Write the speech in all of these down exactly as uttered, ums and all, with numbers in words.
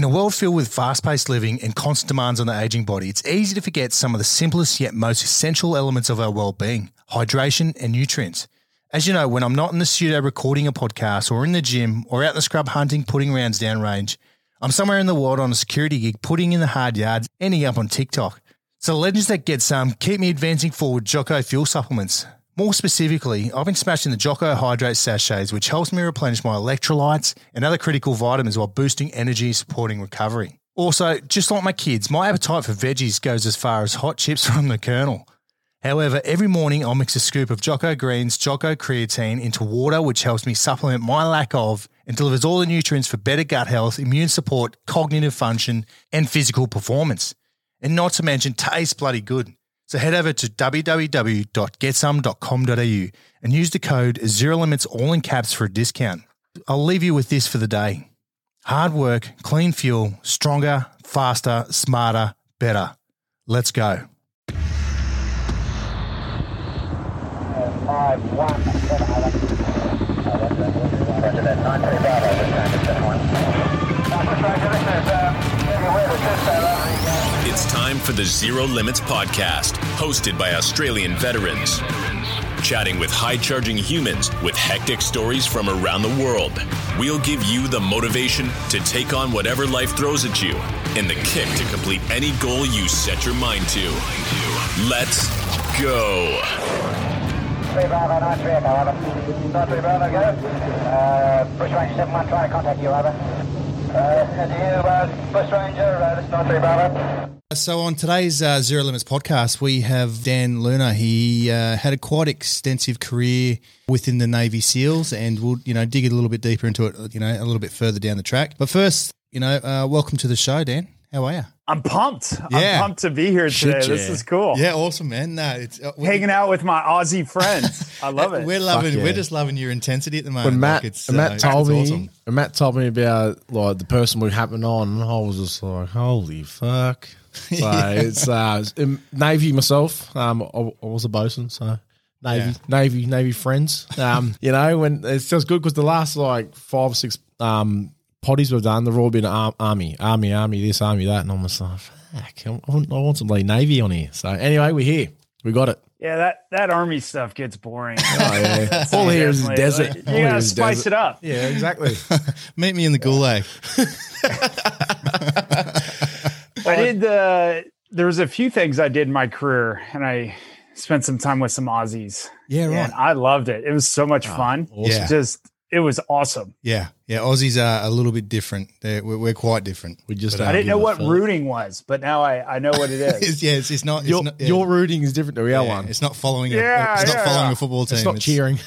a world filled with fast-paced living and constant demands on the aging body, it's easy to forget some of the simplest yet most essential elements of our well-being, hydration and nutrients. As you know, when I'm not in the studio recording a podcast or in the gym or out in the scrub hunting, putting rounds downrange, I'm somewhere in the world on a security gig, putting in the hard yards, ending up on TikTok. So the legends that get some keep me advancing forward Jocko fuel supplements. More specifically, I've been smashing the Jocko Hydrate sachets, which helps me replenish my electrolytes and other critical vitamins while boosting energy and supporting recovery. Also, just like my kids, my appetite for veggies goes as far as hot chips from the Colonel. However, every morning I'll mix a scoop of Jocko Greens, Jocko Creatine into water, which helps me supplement my lack of and delivers all the nutrients for better gut health, immune support, cognitive function, and physical performance. And not to mention, tastes bloody good. So head over to w w w dot get some dot com dot a u and use the code ZeroLimits all in caps for a discount. I'll leave you with this for the day. Hard work, clean fuel, stronger, faster, smarter, better. Let's go. Five, one, seven, Roger that, nine three Bravo, this time it's seven one. It's time for the Zero Limits Podcast, hosted by Australian veterans. Chatting with high-charging humans with hectic stories from around the world. We'll give you the motivation to take on whatever life throws at you and the kick to complete any goal you set your mind to. Let's go. three Bravo, nine three Echo, over. nine three Bravo, go. Uh, Bush Ranger seven one, trying to contact you, over. Uh, and you, uh, Bush Ranger, uh, this is nine three Bravo. So on today's uh, Zero Limits podcast, we have Dan Luna. He uh, had a quite extensive career within the Navy SEALs, and we'll you know dig it a little bit deeper into it, you know, a little bit further down the track. But first, you know, uh, welcome to the show, Dan. How are you? I'm pumped. Yeah. I'm pumped to be here today. Shit, this yeah. is cool. Yeah, awesome, man. No, it's uh, hanging out with my Aussie friends. I love it. We're loving. Fuck yeah. We're just loving your intensity at the moment. When Matt, like it's, when Matt uh, told it's me, awesome. when Matt told me about like the person we happened on, I was just like, "Holy fuck!" So Yeah. it's uh, in Navy myself. Um, I, I was a bosun, so Navy, Yeah. Navy, Navy friends. Um, you know, when it's just good because the last like five or six um potties we've done, they've all been ar- army, army, army, this, army, that, and I'm just like, fuck, I want, I want some like Navy on here. So anyway, we're here. We got it. Yeah, that, that army stuff gets boring. Oh yeah, all here is desert. You All here gotta is spice desert. it up. Yeah, exactly. Meet me in the gulag. I did the. There was a few things I did in my career, and I spent some time with some Aussies. Yeah, right. And I loved it. It was so much fun. awesome. Yeah. Just it was awesome. Yeah, yeah. Aussies are a little bit different. They're, we're, we're quite different. We just But, don't I didn't give know a what fuck. rooting was, but now I, I know what it is. It's, yeah, it's, it's not. It's Your, not yeah. your rooting is different to our Yeah, one. It's not following. Yeah, a, it's not yeah. following a football team. It's not cheering.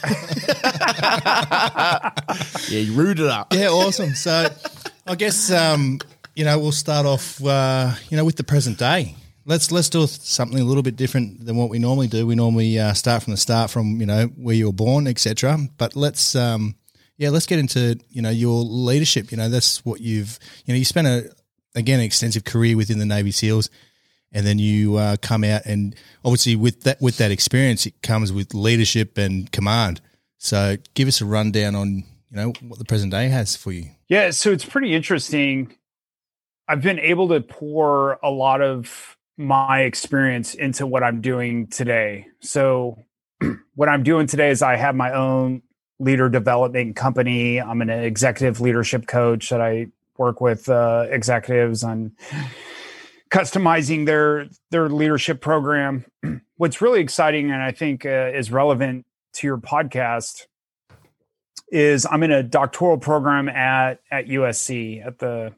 Yeah, you rooted up. Yeah, awesome. So, I guess um, you know we'll start off uh, you know with the present day. Let's let's do something a little bit different than what we normally do. We normally uh, start from the start, from you know where you were born, et cetera. But let's um, yeah, let's get into you know your leadership. You know that's what you've you know you spent a again an extensive career within the Navy SEALs, and then you uh, come out and obviously with that with that experience, it comes with leadership and command. So give us a rundown on you know what the present day has for you. Yeah, so it's pretty interesting. I've been able to pour a lot of my experience into what I'm doing today. So what I'm doing today is I have my own leader development company. I'm an executive leadership coach that I work with uh, executives on customizing their their leadership program. What's really exciting and I think uh, is relevant to your podcast is I'm in a doctoral program at at U S C at the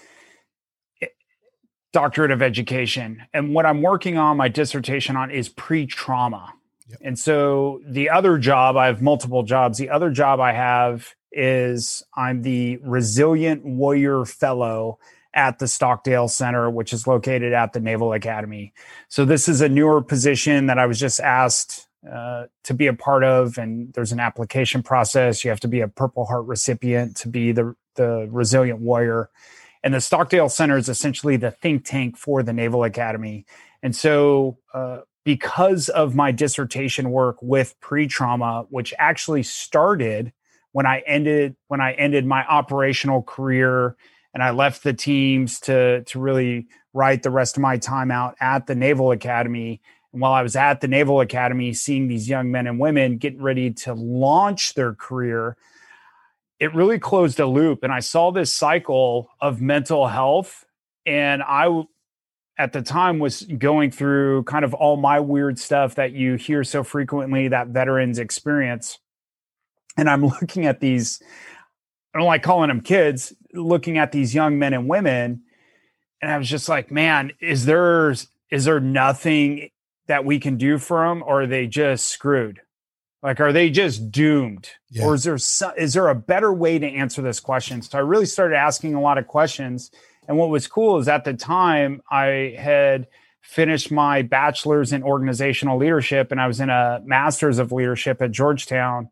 Doctorate of Education. And what I'm working on, my dissertation on, is pre-trauma. Yep. And so the other job, I have multiple jobs. The other job I have is I'm the Resilient Warrior Fellow at the Stockdale Center, which is located at the Naval Academy. So this is a newer position that I was just asked uh, to be a part of. And there's an application process. You have to be a Purple Heart recipient to be the, the Resilient Warrior. And the Stockdale Center is essentially the think tank for the Naval Academy. And so uh, because of my dissertation work with pre-trauma, which actually started when I ended when I ended my operational career and I left the teams to to really write the rest of my time out at the Naval Academy. And while I was at the Naval Academy, seeing these young men and women getting ready to launch their career, it really closed a loop. And I saw this cycle of mental health. And I, at the time, was going through kind of all my weird stuff that you hear so frequently that veterans experience. And I'm looking at these, I don't like calling them kids, looking at these young men and women. And I was just like, man, is there, is there nothing that we can do for them, or are they just screwed? Like, are they just doomed? Yeah. Or is there, some, is there a better way to answer this question? So I really started asking a lot of questions. And what was cool is at the time I had finished my bachelor's in organizational leadership, and I was in a master's of leadership at Georgetown.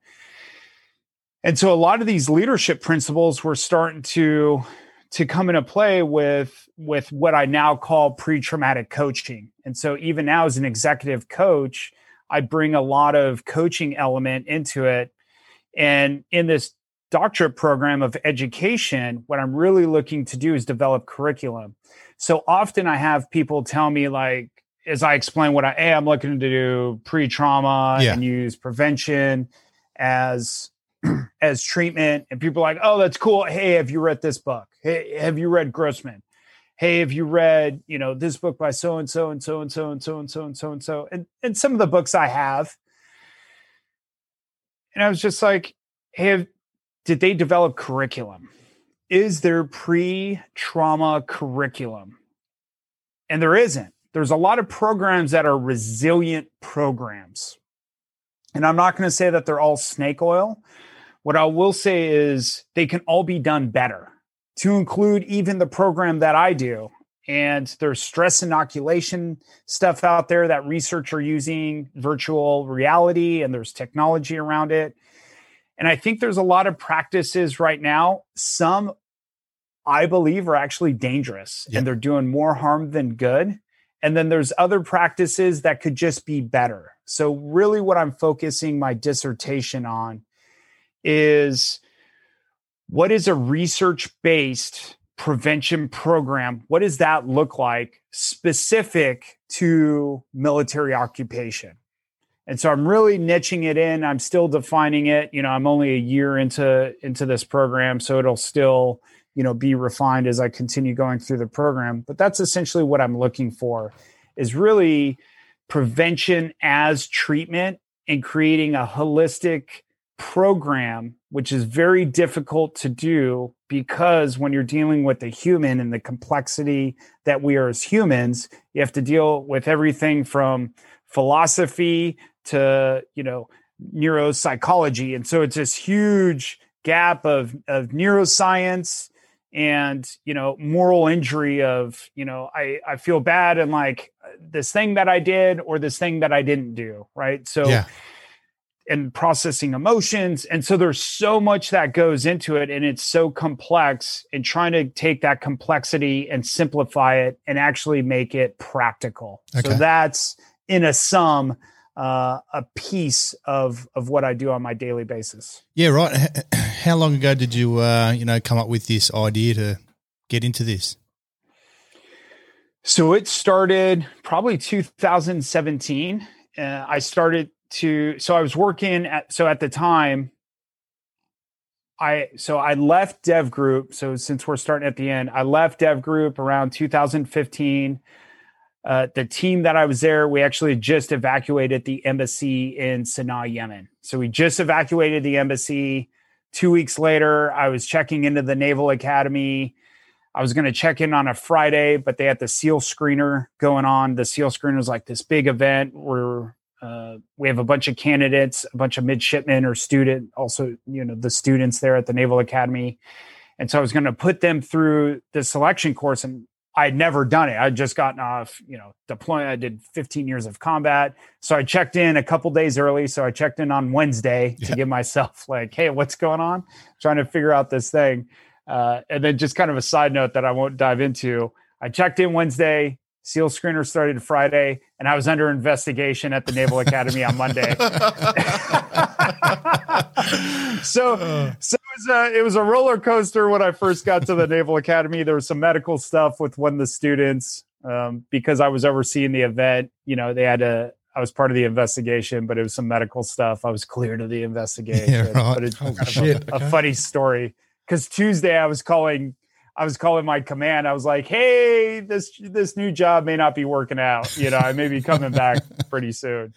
And so a lot of these leadership principles were starting to, to come into play with, with what I now call pre-traumatic coaching. And so even now as an executive coach, I bring a lot of coaching element into it. And in this doctorate program of education, what I'm really looking to do is develop curriculum. So often I have people tell me, like, as I explain what I am looking to do, pre-trauma yeah. and use prevention as as treatment, and people are like, oh, that's cool. Hey, have you read this book? Hey, have you read Grossman? Hey, have you read, you know, this book by so and so and so and so and so and so and so and so? And and some of the books I have. And I was just like, hey, have, did they develop curriculum? Is there pre-trauma curriculum? And there isn't. There's a lot of programs that are resilient programs. And I'm not going to say that they're all snake oil. What I will say is they can all be done better, to include even the program that I do. And there's stress inoculation stuff out there that research are using virtual reality, and there's technology around it. And I think there's a lot of practices right now. Some, I believe, are actually dangerous yep. and they're doing more harm than good. And then there's other practices that could just be better. So really what I'm focusing my dissertation on is, what is a research-based prevention program? What does that look like specific to military occupation? And so I'm really niching it in. I'm still defining it. You know, I'm only a year into, into this program, so it'll still, you know, be refined as I continue going through the program. But that's essentially what I'm looking for, is really prevention as treatment and creating a holistic program, which is very difficult to do, because when you're dealing with the human and the complexity that we are as humans, you have to deal with everything from philosophy to, you know, neuropsychology. And so it's this huge gap of, of neuroscience and, you know, moral injury of, you know, I, I feel bad and like this thing that I did or this thing that I didn't do. Right. So, yeah. and processing emotions. And so there's so much that goes into it, and it's so complex, and trying to take that complexity and simplify it and actually make it practical. Okay. So that's, in a sum, uh, a piece of, of what I do on my daily basis. Yeah. Right. How long ago did you, uh, you know, come up with this idea to get into this? So it started probably two thousand seventeen. Uh, I started to, so I was working at, so at the time I, so I left Dev Group. So since we're starting at the end, I left Dev Group around two thousand fifteen. Uh, the team that I was there, we actually just evacuated the embassy in Sana'a, Yemen. So we just evacuated the embassy. Two weeks later, I was checking into the Naval Academy. I was going to check in on a Friday, but they had the SEAL Screener going on. The SEAL Screener is like this big event where uh, we have a bunch of candidates, a bunch of midshipmen or student, also, you know, the students there at the Naval Academy. And so I was going to put them through the selection course, and I'd never done it. I'd just gotten off, you know, deployment. I did fifteen years of combat. So I checked in a couple days early. So I checked in on Wednesday yeah. to give myself like, hey, what's going on? Trying to figure out this thing. Uh, and then just kind of a side note that I won't dive into. I checked in Wednesday. SEAL Screener started Friday, and I was under investigation at the Naval Academy on Monday. so, so it was a it was a roller coaster when I first got to the Naval Academy. There was some medical stuff with one of the students um, because I was overseeing the event. You know, they had to. I was part of the investigation, but it was some medical stuff. I was cleared of the investigation. Yeah, right. But it's Oh, kind of shit. a, a Okay. funny story because Tuesday I was calling. I was calling my command. I was like, "Hey, this this new job may not be working out. You know, I may be coming back pretty soon."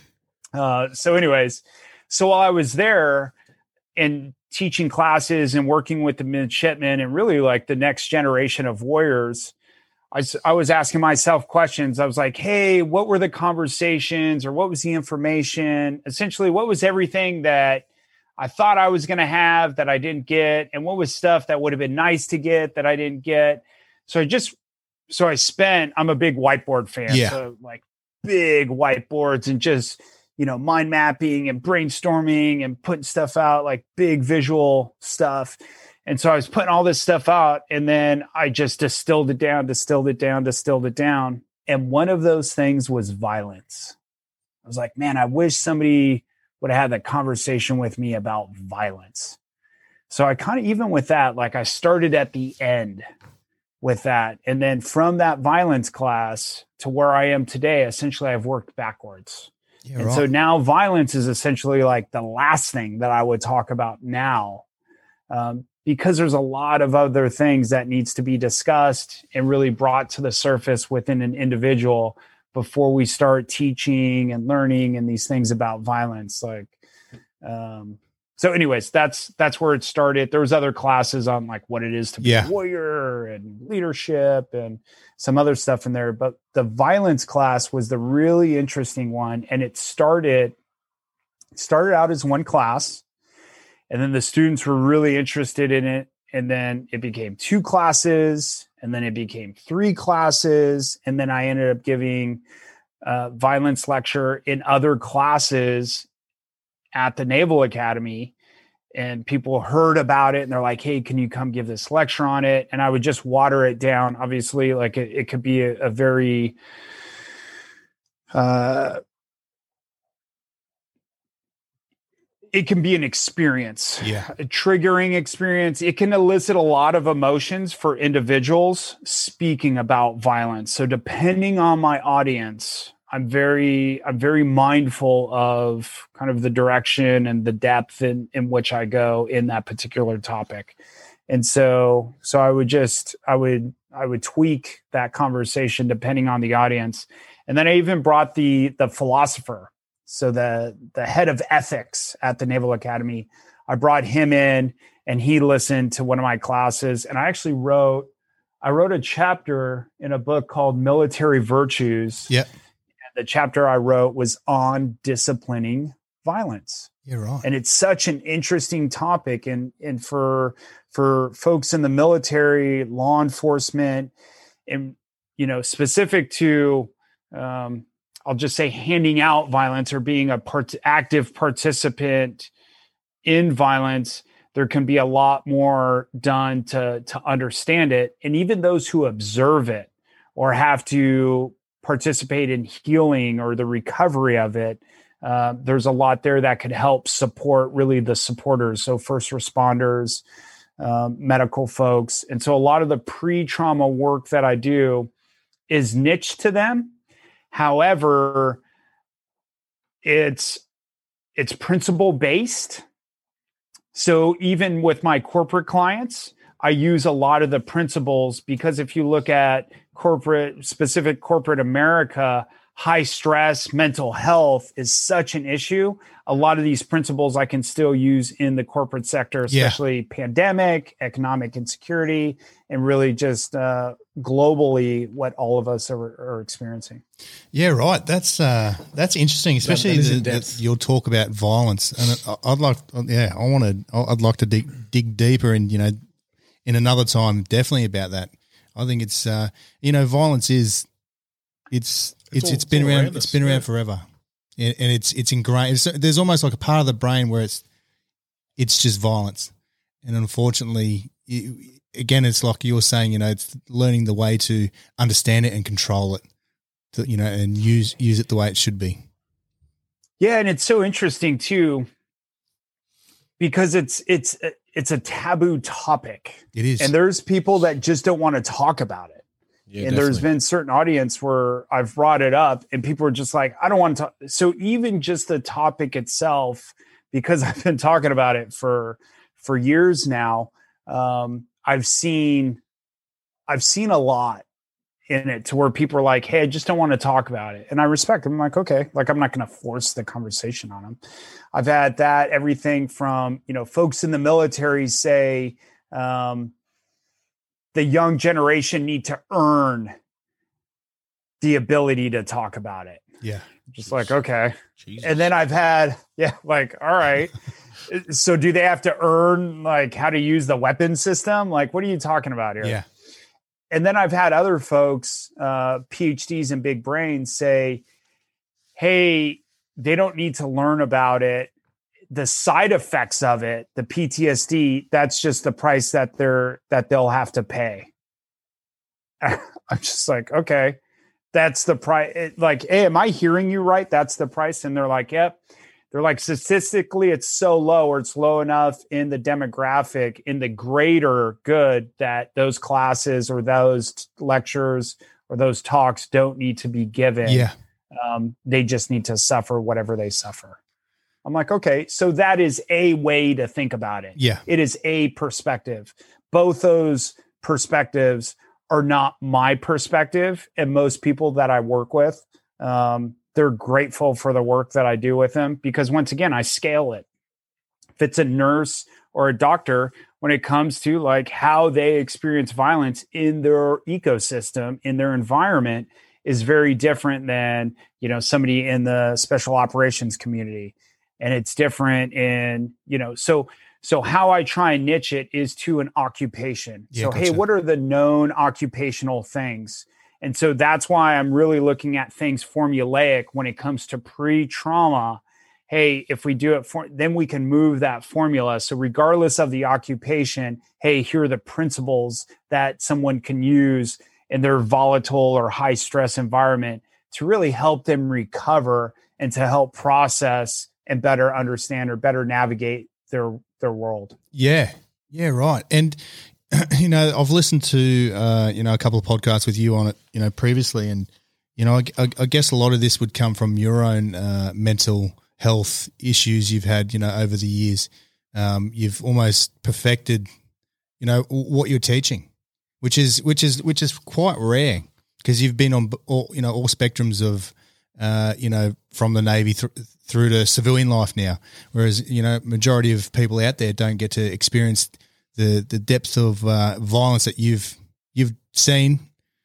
Uh, so, anyways, so while I was there and teaching classes and working with the midshipmen and really like the next generation of warriors, I, s- I was asking myself questions. I was like, hey, what were the conversations or what was the information? Essentially, what was everything that I thought I was going to have that I didn't get? And what was stuff that would have been nice to get that I didn't get? So I just, so I spent, I'm a big whiteboard fan. Yeah. So like big whiteboards and just, you know, mind mapping and brainstorming and putting stuff out, like big visual stuff. And so I was putting all this stuff out and then I just distilled it down, distilled it down, distilled it down. And one of those things was violence. I was like, man, I wish somebody would have had that conversation with me about violence. So I kind of, even with that, like I started at the end with that. And then from that violence class to where I am today, essentially I've worked backwards. Yeah, And right. so now violence is essentially like the last thing that I would talk about now, um, because there's a lot of other things that needs to be discussed and really brought to the surface within an individual before we start teaching and learning and these things about violence. Like, um, so anyways, that's, that's where it started. There was other classes on like what it is to be Yeah. a warrior and leadership and some other stuff in there, but the violence class was the really interesting one. And it started, it started out as one class and then the students were really interested in it. And then it became two classes and then it became three classes. And then I ended up giving a violence lecture in other classes at the Naval Academy, and people heard about it and they're like, hey, can you come give this lecture on it? And I would just water it down. Obviously, like it, it could be a, a very, uh, it can be an experience, Yeah. a triggering experience. It can elicit a lot of emotions for individuals speaking about violence. So depending on my audience, I'm very, I'm very mindful of kind of the direction and the depth in, in which I go in that particular topic. And so, so I would just, I would, I would tweak that conversation depending on the audience. And then I even brought the, the philosopher. So the, the head of ethics at the Naval Academy, I brought him in and he listened to one of my classes. And I actually wrote, I wrote a chapter in a book called Military Virtues. Yeah. The chapter I wrote was on disciplining violence. Yeah, right. And it's such an interesting topic. And, and for, for folks in the military, law enforcement, and, you know, specific to, um, I'll just say handing out violence or being a part- active participant in violence, there can be a lot more done to, to understand it. And even those who observe it or have to participate in healing or the recovery of it, uh, there's a lot there that could help support really the supporters. So first responders, um, medical folks. And so a lot of the pre-trauma work that I do is niche to them. However, it's, it's principle based. So even with my corporate clients, I use a lot of the principles because if you look at corporate, specific corporate America, high stress, mental health is such an issue. A lot of these principles I can still use in the corporate sector, especially yeah. pandemic, economic insecurity, and really just uh, globally what all of us are, are experiencing. Yeah, right. That's uh, that's interesting, especially that, the, that you'll talk about violence. And I'd like, yeah, I want to, I'd like to dig, dig deeper and, you know, in another time, definitely about that. I think it's, uh, you know, violence is, it's, it's, it's, all, it's been it's around, around it's us, been around yeah. forever, and, and it's, it's ingrained. It's, there's almost like a part of the brain where it's, it's just violence, and unfortunately, it, again, it's like you were saying, you know, it's learning the way to understand it and control it, to, you know, and use use it the way it should be. Yeah, and it's so interesting too. because it's it's it's a taboo topic. It is. And there's people that just don't want to talk about it. Yeah, and there's definitely. been certain audience where I've brought it up and people are just like, I don't want to talk. So even just the topic itself, because I've been talking about it for for years now, um, I've seen I've seen a lot in it to where people are like, hey, I just don't want to talk about it. And I respect them. I'm like, okay, like I'm not going to force the conversation on them. I've had that, everything from, you know, folks in the military say, um, the young generation need to earn the ability to talk about it. Yeah. Just like, okay. Jesus. And then I've had, yeah, like, all right. So do they have to earn like how to use the weapon system? Like, what are you talking about here? Yeah. And then I've had other folks, uh, P H Ds and big brains say, hey, they don't need to learn about it. The side effects of it, the P T S D, that's just the price that they're, that they'll have to pay. I'm just like, okay, that's the price. Like, hey, am I hearing you right? That's the price. And they're like, yep. They're like, statistically, it's so low, or it's low enough in the demographic, in the greater good, that those classes or those lectures or those talks don't need to be given. Yeah. Um, they just need to suffer whatever they suffer. I'm like, okay, so that is a way to think about it. Yeah. It is a perspective. Both those perspectives are not my perspective. And most people that I work with, um, they're grateful for the work that I do with them, because once again, I scale it. If it's a nurse or a doctor, when it comes to like how they experience violence in their ecosystem, in their environment, is very different than, you know, somebody in the special operations community. And it's different in, you know, so, so how I try and niche it is to an occupation. Yeah, so, gotcha. hey, what are the known occupational things? And so that's why I'm really looking at things formulaic when it comes to pre-trauma. Hey, if we do it for, then we can move that formula. So regardless of the occupation, hey, here are the principles that someone can use in their volatile or high stress environment to really help them recover and to help process and better understand or better navigate their, their world. Yeah. Yeah. Right. And, you know, I've listened to, uh, you know, a couple of podcasts with you on it, you know, previously. And, you know, I, I, I guess a lot of this would come from your own uh, mental health issues you've had, you know, over the years. Um, you've almost perfected, you know, what you're teaching, which is, which is, which is quite rare, because you've been on all, you know, all spectrums of, uh, you know, from the Navy th- through to civilian life now. Whereas, you know, majority of people out there don't get to experience the the depth of uh, violence that you've you've seen,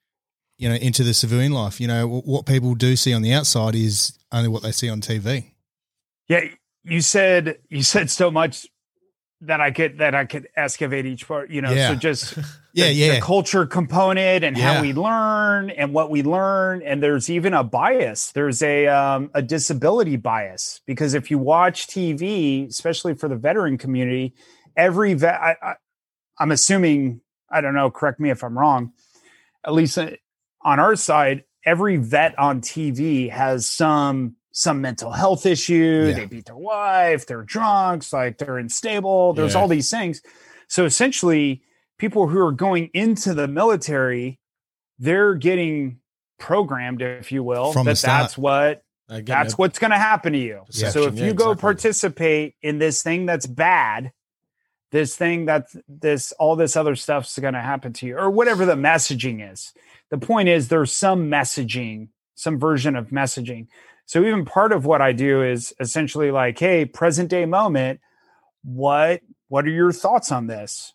you know, into the civilian life. You know, w- what people do see on the outside is only what they see on T V. Yeah, you said you said so much that I could that I could excavate each part. You know, Yeah. so just Yeah, the, yeah. the culture component and Yeah. how we learn and what we learn, and there's even a bias. There's a um, a disability bias, because if you watch T V, especially for the veteran community, every vet. I, I, I'm assuming, I don't know, correct me if I'm wrong, at least on our side, every vet on T V has some some mental health issue. Yeah. They beat their wife, they're drunks, like they're unstable. There's Yeah. all these things. So essentially, people who are going into the military, they're getting programmed, if you will, From the that start. that's what Again, that's that- what's going to happen to you. Perception, So if yeah, you go exactly. participate in this thing that's bad, this thing that's this, all this other stuff's going to happen to you, or whatever the messaging is. The point is, there's some messaging, some version of messaging. So even part of what I do is essentially like, hey, present day moment, what, what are your thoughts on this?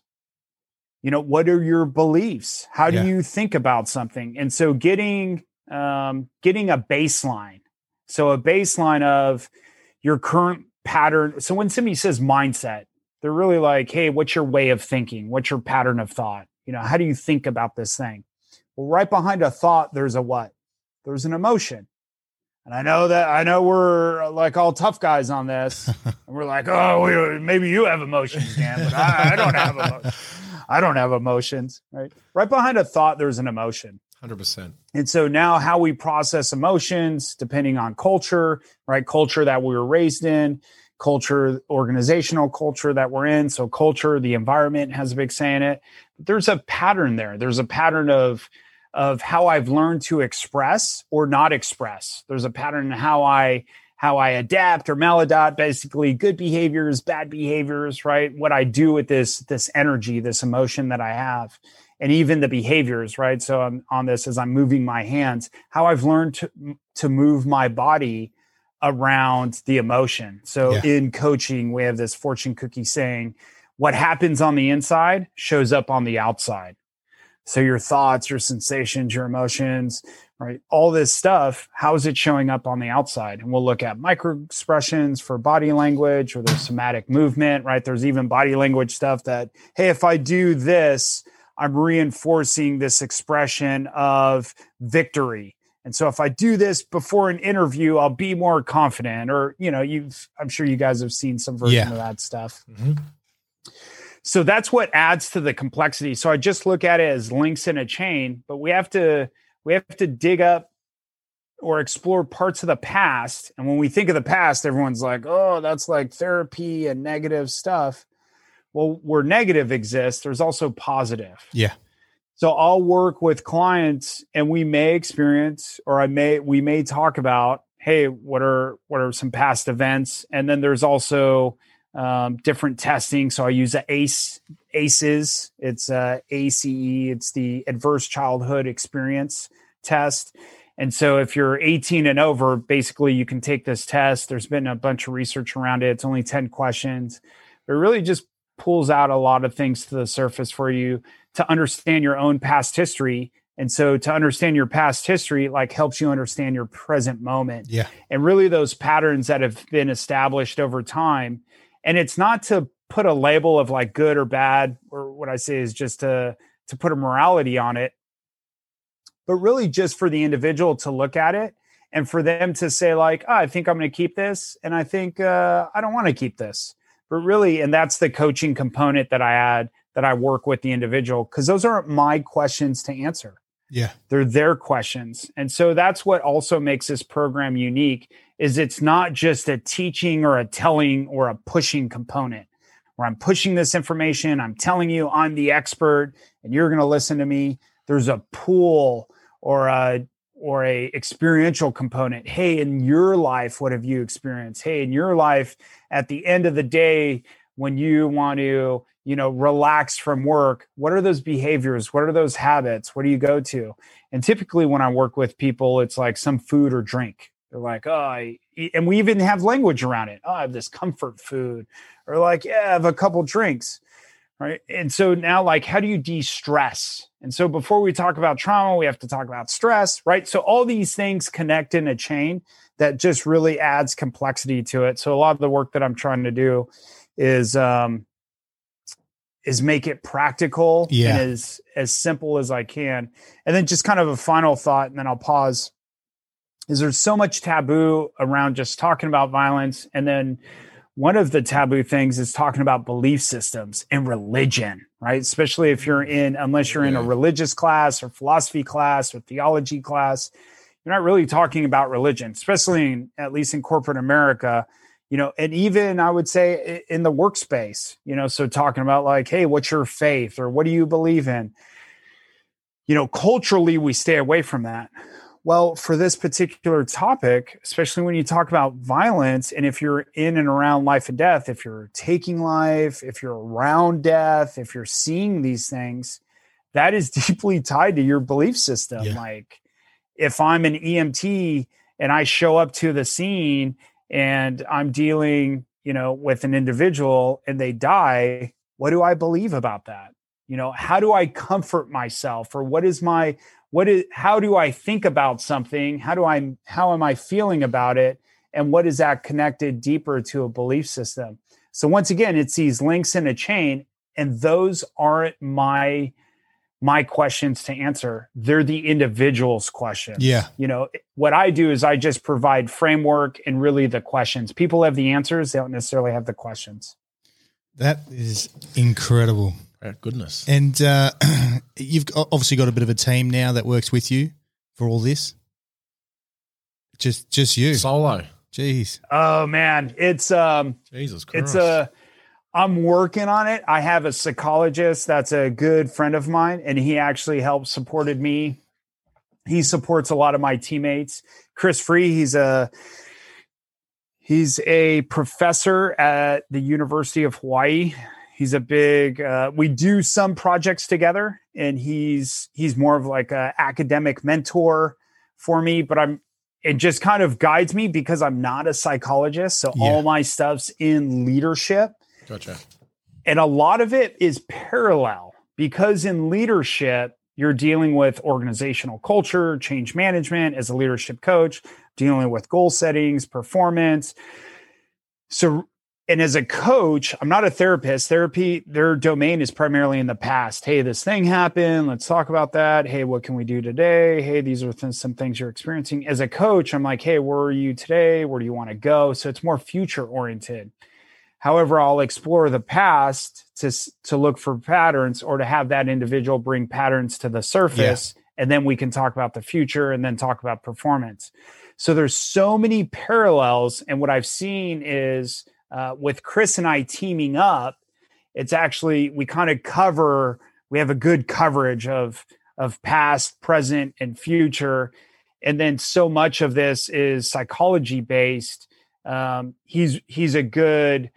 You know, what are your beliefs? How do Yeah. you think about something? And so getting, um, getting a baseline. So a baseline of your current pattern. So when somebody says mindset, they're really like, hey, what's your way of thinking? What's your pattern of thought? You know, how do you think about this thing? Well, right behind a thought, there's a what? There's an emotion. And I know that, I know we're like all tough guys on this. And we're like, oh, we, maybe you have emotions, Dan, but I, I don't have emotions. I don't have emotions, right? Right behind a thought, there's an emotion. one hundred percent. And so now how we process emotions, depending on culture, right? Culture that we were raised in, culture, organizational culture that we're in. So culture, the environment has a big say in it. But there's a pattern there. There's a pattern of, of how I've learned to express or not express. There's a pattern in how I, how I adapt or maladapt, basically good behaviors, bad behaviors, right? What I do with this, this energy, this emotion that I have. And even the behaviors, right? So I'm on this as I'm moving my hands, how I've learned to, to move my body around the emotion. So yeah. in coaching, we have this fortune cookie saying, what happens on the inside shows up on the outside. So your thoughts, your sensations, your emotions, right? All this stuff, how is it showing up on the outside? And we'll look at micro expressions for body language, or there's somatic movement, right? There's even body language stuff that, hey, if I do this, I'm reinforcing this expression of victory. And so if I do this before an interview, I'll be more confident. Or, you know, you've, I'm sure you guys have seen some version yeah. of that stuff. Mm-hmm. So that's what adds to the complexity. So I just look at it as links in a chain, but we have to, we have to dig up or explore parts of the past. And when we think of the past, everyone's like, oh, that's like therapy and negative stuff. Well, where negative exists, there's also positive. Yeah. So I'll work with clients and we may experience, or I may, we may talk about, hey, what are, what are some past events? And then there's also um, different testing. So I use the A C E, A C Es. It's uh, A C E. It's the Adverse Childhood Experience Test. And so if you're eighteen and over, basically you can take this test. There's been a bunch of research around it. It's only ten questions. It really just pulls out a lot of things to the surface for you to understand your own past history. And so to understand your past history, like, helps you understand your present moment. Yeah. And really those patterns that have been established over time. And it's not to put a label of like good or bad, or what I say is just to, to put a morality on it, but really just for the individual to look at it and for them to say like, oh, I think I'm going to keep this. And I think uh, I don't want to keep this. But really, and that's the coaching component that I add, that I work with the individual, because those aren't my questions to answer. Yeah. They're their questions. And so that's what also makes this program unique, is it's not just a teaching or a telling or a pushing component where I'm pushing this information. I'm telling you I'm the expert and you're going to listen to me. There's a pool or a or a experiential component. Hey, in your life, what have you experienced? Hey, in your life, at the end of the day, when you want to, you know, relax from work, what are those behaviors? What are those habits? What do you go to? And typically when I work with people, it's like some food or drink. They're like, oh, I eat. And we even have language around it. Oh, I have this comfort food, or like, yeah, I have a couple drinks. Right. And so now, like, how do you de-stress? And so before we talk about trauma, we have to talk about stress, right? So all these things connect in a chain that just really adds complexity to it. So a lot of the work that I'm trying to do is, um, is make it practical yeah. and as, as simple as I can. And then just kind of a final thought, and then I'll pause, is there's so much taboo around just talking about violence. And then one of the taboo things is talking about belief systems and religion, right? Especially if you're in, unless you're in a religious class or philosophy class or theology class, you're not really talking about religion, especially in, at least in corporate America, you know, and even I would say in the workspace, you know, so talking about like, hey, what's your faith or what do you believe in? You know, culturally, we stay away from that. Well, for this particular topic, especially when you talk about violence, and if you're in and around life and death, if you're taking life, if you're around death, if you're seeing these things, that is deeply tied to your belief system. Yeah. Like if I'm an E M T and I show up to the scene and I'm dealing, you know, with an individual and they die, what do I believe about that? You know, how do I comfort myself, or what is my What is, how do I think about something? How do I, how am I feeling about it? And what is that connected deeper to a belief system? So once again, it's these links in a chain, and those aren't my, my questions to answer. They're the individual's questions. Yeah. You know, what I do is I just provide framework and really the questions. People have the answers. They don't necessarily have the questions. That is incredible. Oh, goodness. And uh, you've obviously got a bit of a team now that works with you for all this. Just just you. Solo. Jeez. Oh man, it's um, Jesus Christ. it's a. I'm working on it. I have a psychologist that's a good friend of mine, and he actually helped supported me. He supports a lot of my teammates. Chris Free, he's a he's a professor at the University of Hawaii. He's a big. Uh, we do some projects together, and he's he's more of like a academic mentor for me. But I'm it just kind of guides me because I'm not a psychologist, so Yeah. all my stuff's in leadership. Gotcha. And a lot of it is parallel because in leadership, you're dealing with organizational culture, change management as a leadership coach, dealing with goal settings, performance. So, and as a coach, I'm not a therapist. Therapy, their domain is primarily in the past. Hey, this thing happened. Let's talk about that. Hey, what can we do today? Hey, these are th- some things you're experiencing. As a coach, I'm like, hey, where are you today? Where do you want to go? So it's more future oriented. However, I'll explore the past to to look for patterns or to have that individual bring patterns to the surface. Yeah. And then we can talk about the future and then talk about performance. So there's so many parallels. And what I've seen is uh, with Chris and I teaming up, it's actually, we kind of cover, we have a good coverage of, of past, present, and future. And then so much of this is psychology based. Um, he's, he's a good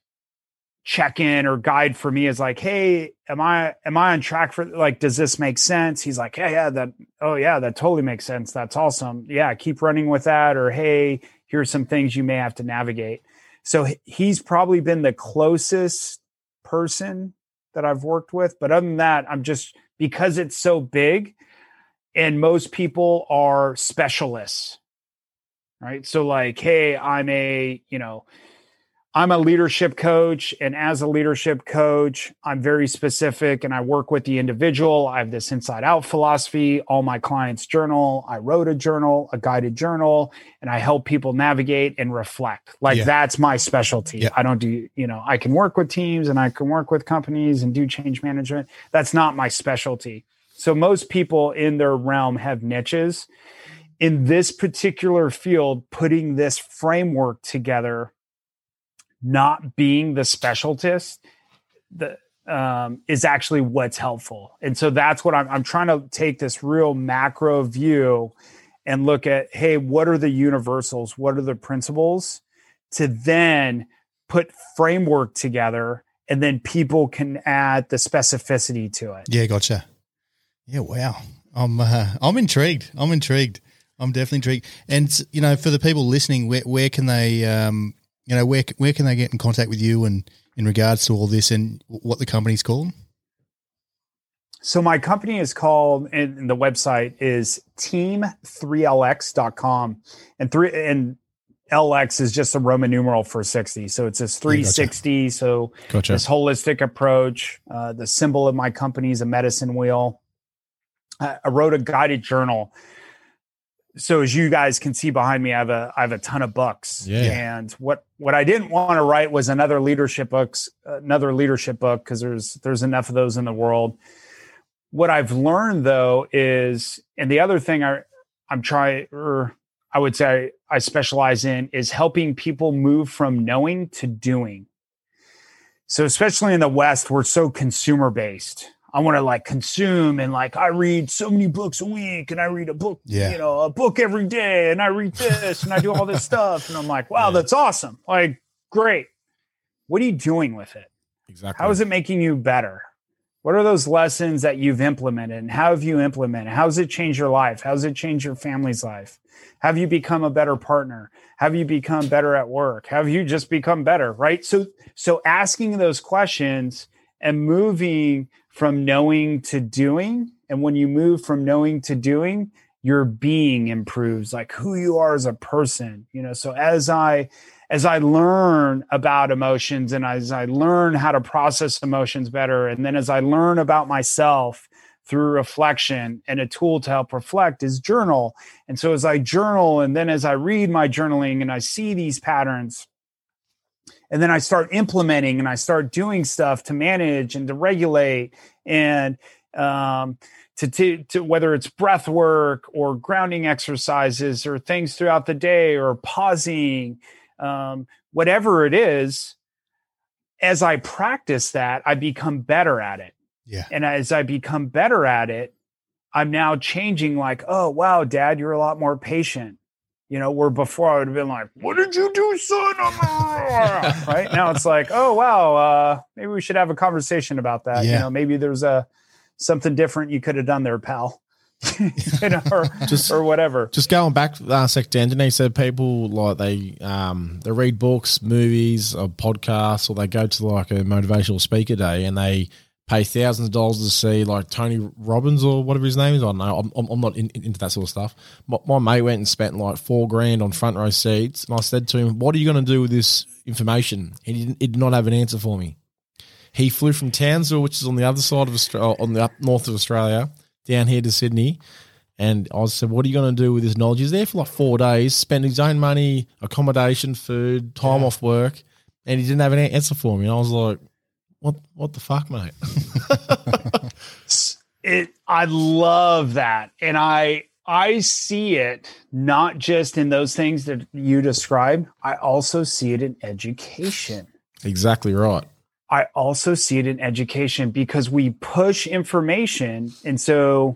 check-in or guide for me is like, hey, am I, am I on track for, like, does this make sense? He's like, yeah, yeah, that, oh yeah, that totally makes sense. That's awesome. Yeah. Keep running with that. Or, hey, here's some things you may have to navigate. So he's probably been the closest person that I've worked with. But other than that, I'm just, because it's so big and most people are specialists, right? So like, hey, I'm a, you know, I'm a leadership coach, and as a leadership coach, I'm very specific and I work with the individual. I have this inside out philosophy. All my clients journal. I wrote a journal, a guided journal, and I help people navigate and reflect. Like yeah. That's my specialty. Yeah. I don't do, you know, I can work with teams and I can work with companies and do change management. That's not my specialty. So most people in their realm have niches. In this particular field, putting this framework together, not being the specialist, the, um, is actually what's helpful. And so that's what I'm, I'm trying to take this real macro view and look at, hey, what are the universals? What are the principles to then put framework together, and then people can add the specificity to it. Yeah. Gotcha. Yeah. Wow. I'm, uh, I'm intrigued. I'm intrigued. I'm definitely intrigued. And, you know, for the people listening, where, where can they, um, you know, where where can they get in contact with you and in regards to all this and what the company's called? So my company is called, and the website is team three L X dot com. And three and L X is just a Roman numeral for sixty. So it's this three sixty. Yeah, gotcha. So gotcha. This holistic approach. Uh, the symbol of my company is a medicine wheel. I, I wrote a guided journal. So as you guys can see behind me, I have a I have a ton of books. Yeah. And what what I didn't want to write was another leadership books, another leadership book, because there's there's enough of those in the world. What I've learned though is, and the other thing I I'm trying, or I would say I specialize in, is helping people move from knowing to doing. So especially in the West, we're so consumer based. I want to like consume, and like I read so many books a week, and I read a book, yeah. you know, a book every day, and I read this and I do all this stuff. And I'm like, wow, yeah. that's awesome. Like, great. What are you doing with it? Exactly. How is it making you better? What are those lessons that you've implemented, and how have you implemented? How has it changed your life? How has it changed your family's life? Have you become a better partner? Have you become better at work? Have you just become better? Right. So, so asking those questions and moving from knowing to doing. And when you move from knowing to doing, your being improves, like who you are as a person, you know? So as I, as I learn about emotions, and as I learn how to process emotions better, and then as I learn about myself through reflection, and a tool to help reflect is journal. And so as I journal, and then as I read my journaling and I see these patterns, and then I start implementing and I start doing stuff to manage and to regulate and, um, to, to, to whether it's breath work or grounding exercises or things throughout the day or pausing, um, whatever it is, as I practice that, I become better at it. Yeah. And as I become better at it, I'm now changing like, oh, wow, Dad, you're a lot more patient. You know, where before I would have been like, what did you do, son? Right now it's like, oh, wow, uh, maybe we should have a conversation about that. Yeah. You know, maybe there's a something different you could have done there, pal. you know, or, Just- or whatever. Just going back a sec, Dan, didn't he said people like they um they read books, movies, or podcasts, or they go to like a motivational speaker day and they pay thousands of dollars to see like Tony Robbins or whatever his name is. I don't know. I'm, I'm not in, into that sort of stuff. My, my mate went and spent like four grand on front row seats, and I said to him, "What are you going to do with this information?" He didn't. He did not have an answer for me. He flew from Townsville, which is on the other side of Australia, on the up north of Australia, down here to Sydney. And I said, what are you going to do with this knowledge? He's there for like four days, spent his own money, accommodation, food, time yeah. off work, and he didn't have an answer for me. And I was like, what what the fuck, mate? it, I love that. And I I see it not just in those things that you described. I also see it in education. Exactly right. I also see it in education because we push information. And so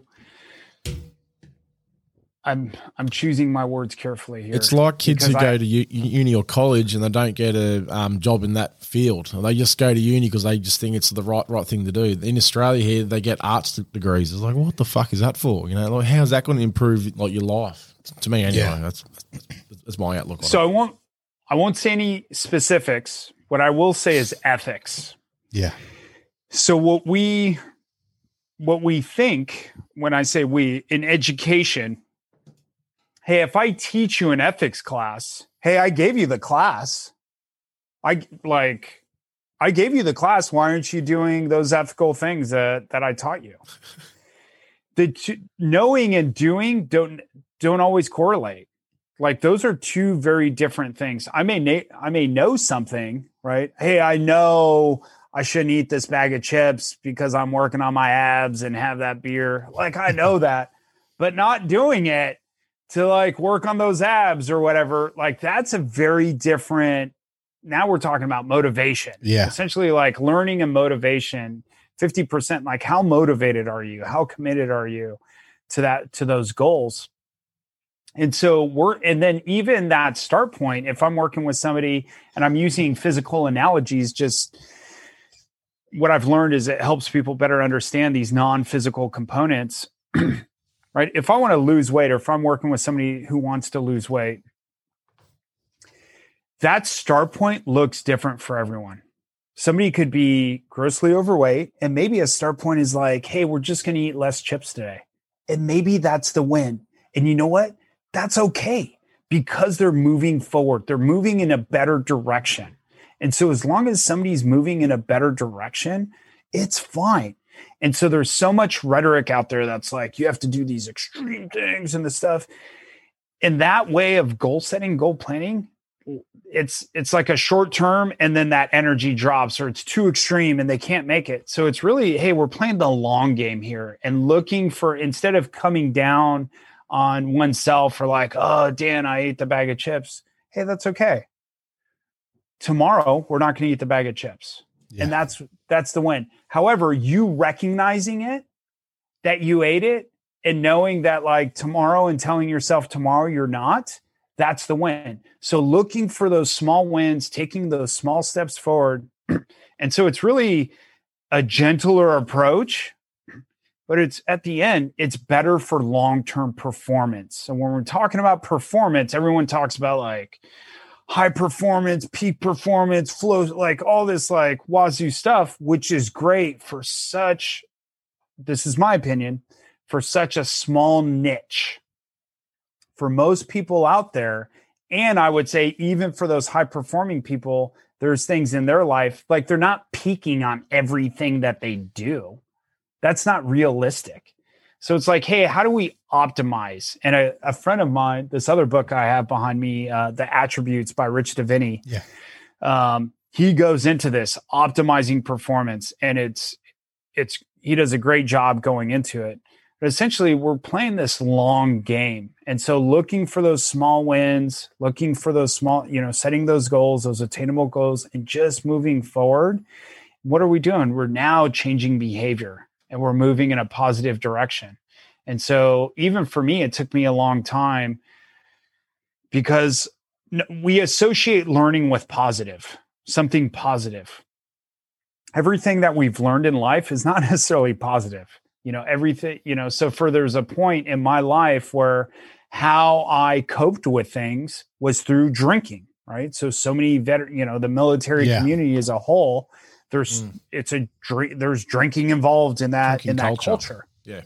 I'm I'm choosing my words carefully here. It's like kids who I, go to u- uni or college and they don't get a um, job in that field. They just go to uni because they just think it's the right right thing to do. In Australia here, they get arts degrees. It's like, what the fuck is that for? You know, like how's that going to improve like your life? To me, anyway, yeah. that's that's my outlook on so it. So I won't I won't say any specifics. What I will say is ethics. Yeah. So what we what we think when I say we in education. Hey, if I teach you an ethics class, hey, I gave you the class. I like, I gave you the class. Why aren't you doing those ethical things that, that I taught you? The t- knowing and doing don't don't always correlate. Like those are two very different things. I may na- I may know something, right? Hey, I know I shouldn't eat this bag of chips because I'm working on my abs and have that beer. Like I know that, but not doing it to like work on those abs or whatever, like that's a very different, now we're talking about motivation. Yeah. Essentially like learning and motivation, fifty percent, like how motivated are you? How committed are you to that, to those goals? And so we're, and then even that start point, if I'm working with somebody and I'm using physical analogies, just what I've learned is it helps people better understand these non-physical components. Right? If I want to lose weight or if I'm working with somebody who wants to lose weight, that start point looks different for everyone. Somebody could be grossly overweight and maybe a start point is like, hey, we're just going to eat less chips today. And maybe that's the win. And you know what? That's okay because they're moving forward. They're moving in a better direction. And so as long as somebody's moving in a better direction, it's fine. And so there's so much rhetoric out there that's like, you have to do these extreme things and the stuff. And that way of goal setting, goal planning, it's it's like a short term and then that energy drops or it's too extreme and they can't make it. So it's really, hey, we're playing the long game here and looking for, instead of coming down on oneself or like, oh, Dan, I ate the bag of chips. Hey, that's okay. Tomorrow, we're not going to eat the bag of chips. Yeah. And that's that's the win. However, you recognizing it, that you ate it, and knowing that like tomorrow and telling yourself tomorrow you're not, that's the win. So looking for those small wins, taking those small steps forward. And so it's really a gentler approach, but it's at the end, it's better for long-term performance. So when we're talking about performance, everyone talks about like high performance, peak performance, flow, like all this like wazoo stuff, which is great for such, this is my opinion, for such a small niche. For most people out there, and I would say even for those high performing people, there's things in their life, like they're not peaking on everything that they do. That's not realistic. So it's like, hey, how do we optimize? And a, a friend of mine, this other book I have behind me, uh, The Attributes by Rich DeVinny, yeah. um, he goes into this optimizing performance, and it's it's he does a great job going into it. But essentially, we're playing this long game. And so looking for those small wins, looking for those small, you know, setting those goals, those attainable goals, and just moving forward. What are we doing? We're now changing behavior and we're moving in a positive direction. And so even for me, it took me a long time because we associate learning with positive, something positive. Everything that we've learned in life is not necessarily positive. You know, everything, you know, so for there's a point in my life where how I coped with things was through drinking, right? So, so many vet, you know, the military yeah. community as a whole, there's, mm. it's a drink, there's drinking involved in that, drinking in that culture. culture. Yeah.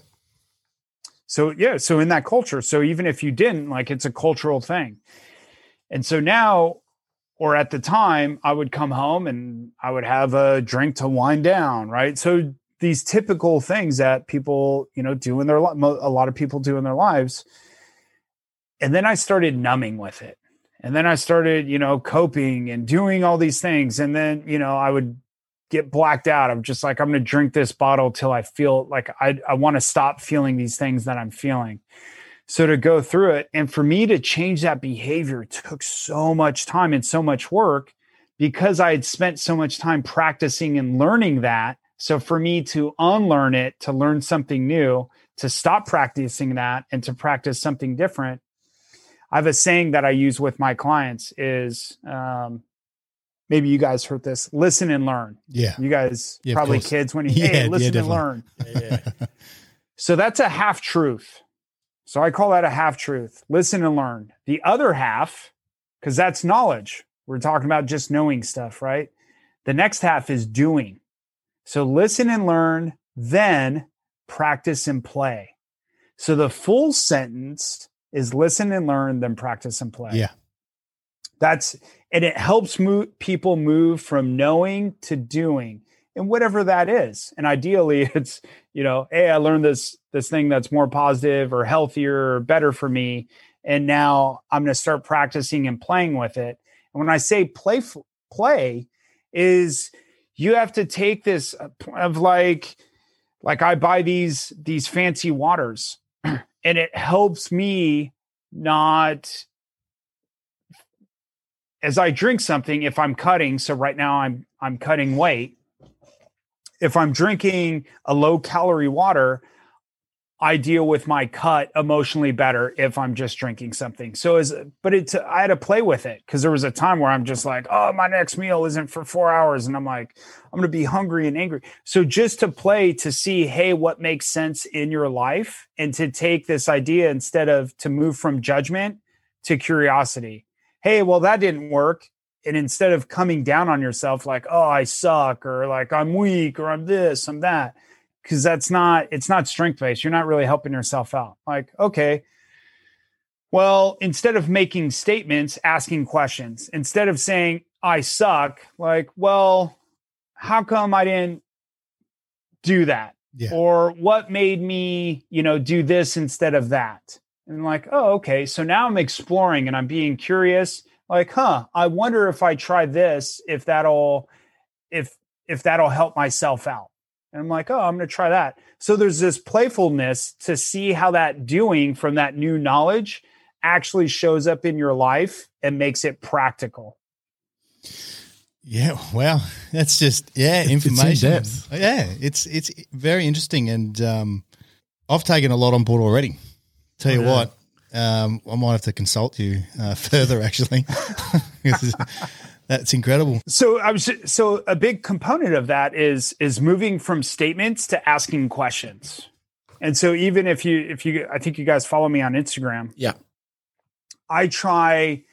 So, yeah. So in that culture, so even if you didn't, like, it's a cultural thing. And so now, or at the time, I would come home and I would have a drink to wind down, right? So these typical things that people, you know, do in their life, a lot of people do in their lives. And then I started numbing with it. And then I started, you know, coping and doing all these things. And then, you know, I would get blacked out. I'm just like, I'm going to drink this bottle till I feel like I, I want to stop feeling these things that I'm feeling. So to go through it, and for me to change that behavior took so much time and so much work because I had spent so much time practicing and learning that. So for me to unlearn it, to learn something new, to stop practicing that and to practice something different, I have a saying that I use with my clients is, um, maybe you guys heard this, listen and learn. Yeah. You guys, yeah, probably kids, when you, yeah, hey, listen yeah, and learn. Yeah. So that's a half truth. So I call that a half truth. Listen and learn. The other half, because that's knowledge. We're talking about just knowing stuff, right? The next half is doing. So listen and learn, then practice and play. So the full sentence is listen and learn, then practice and play. Yeah. That's, and it helps move people move from knowing to doing, and whatever that is. And ideally it's, you know, hey, I learned this, this thing that's more positive or healthier or better for me. And now I'm going to start practicing and playing with it. And when I say play, play is you have to take this of like, like I buy these, these fancy waters and it helps me not, as I drink something, if I'm cutting, so right now I'm, I'm cutting weight. If I'm drinking a low calorie water, I deal with my cut emotionally better if I'm just drinking something. So as, but it's, I had to play with it because there was a time where I'm just like, oh, my next meal isn't for four hours. And I'm like, I'm going to be hungry and angry. So just to play to see, hey, what makes sense in your life, and to take this idea instead of to move from judgment to curiosity. Hey, well, that didn't work. And instead of coming down on yourself like, oh, I suck, or like I'm weak, or I'm this, I'm that, because that's not, it's not strength-based. You're not really helping yourself out. Like, okay, well, instead of making statements, asking questions. Instead of saying, I suck, like, well, how come I didn't do that? Yeah. Or what made me, you know, do this instead of that? And I'm like, oh, okay. So now I'm exploring and I'm being curious. Like, huh, I wonder if I try this, if that'll, if, if that'll help myself out. And I'm like, oh, I'm going to try that. So there's this playfulness to see how that doing from that new knowledge actually shows up in your life and makes it practical. Yeah. Wow. That's just, yeah, information. It's in depth. Yeah. It's, it's very interesting. And, um, I've taken a lot on board already. Tell you yeah. what, Um, I might have to consult you uh, further, actually. That's incredible. So I was so a big component of that is is moving from statements to asking questions. And so even if you if you I think you guys follow me on Instagram. Yeah. I try,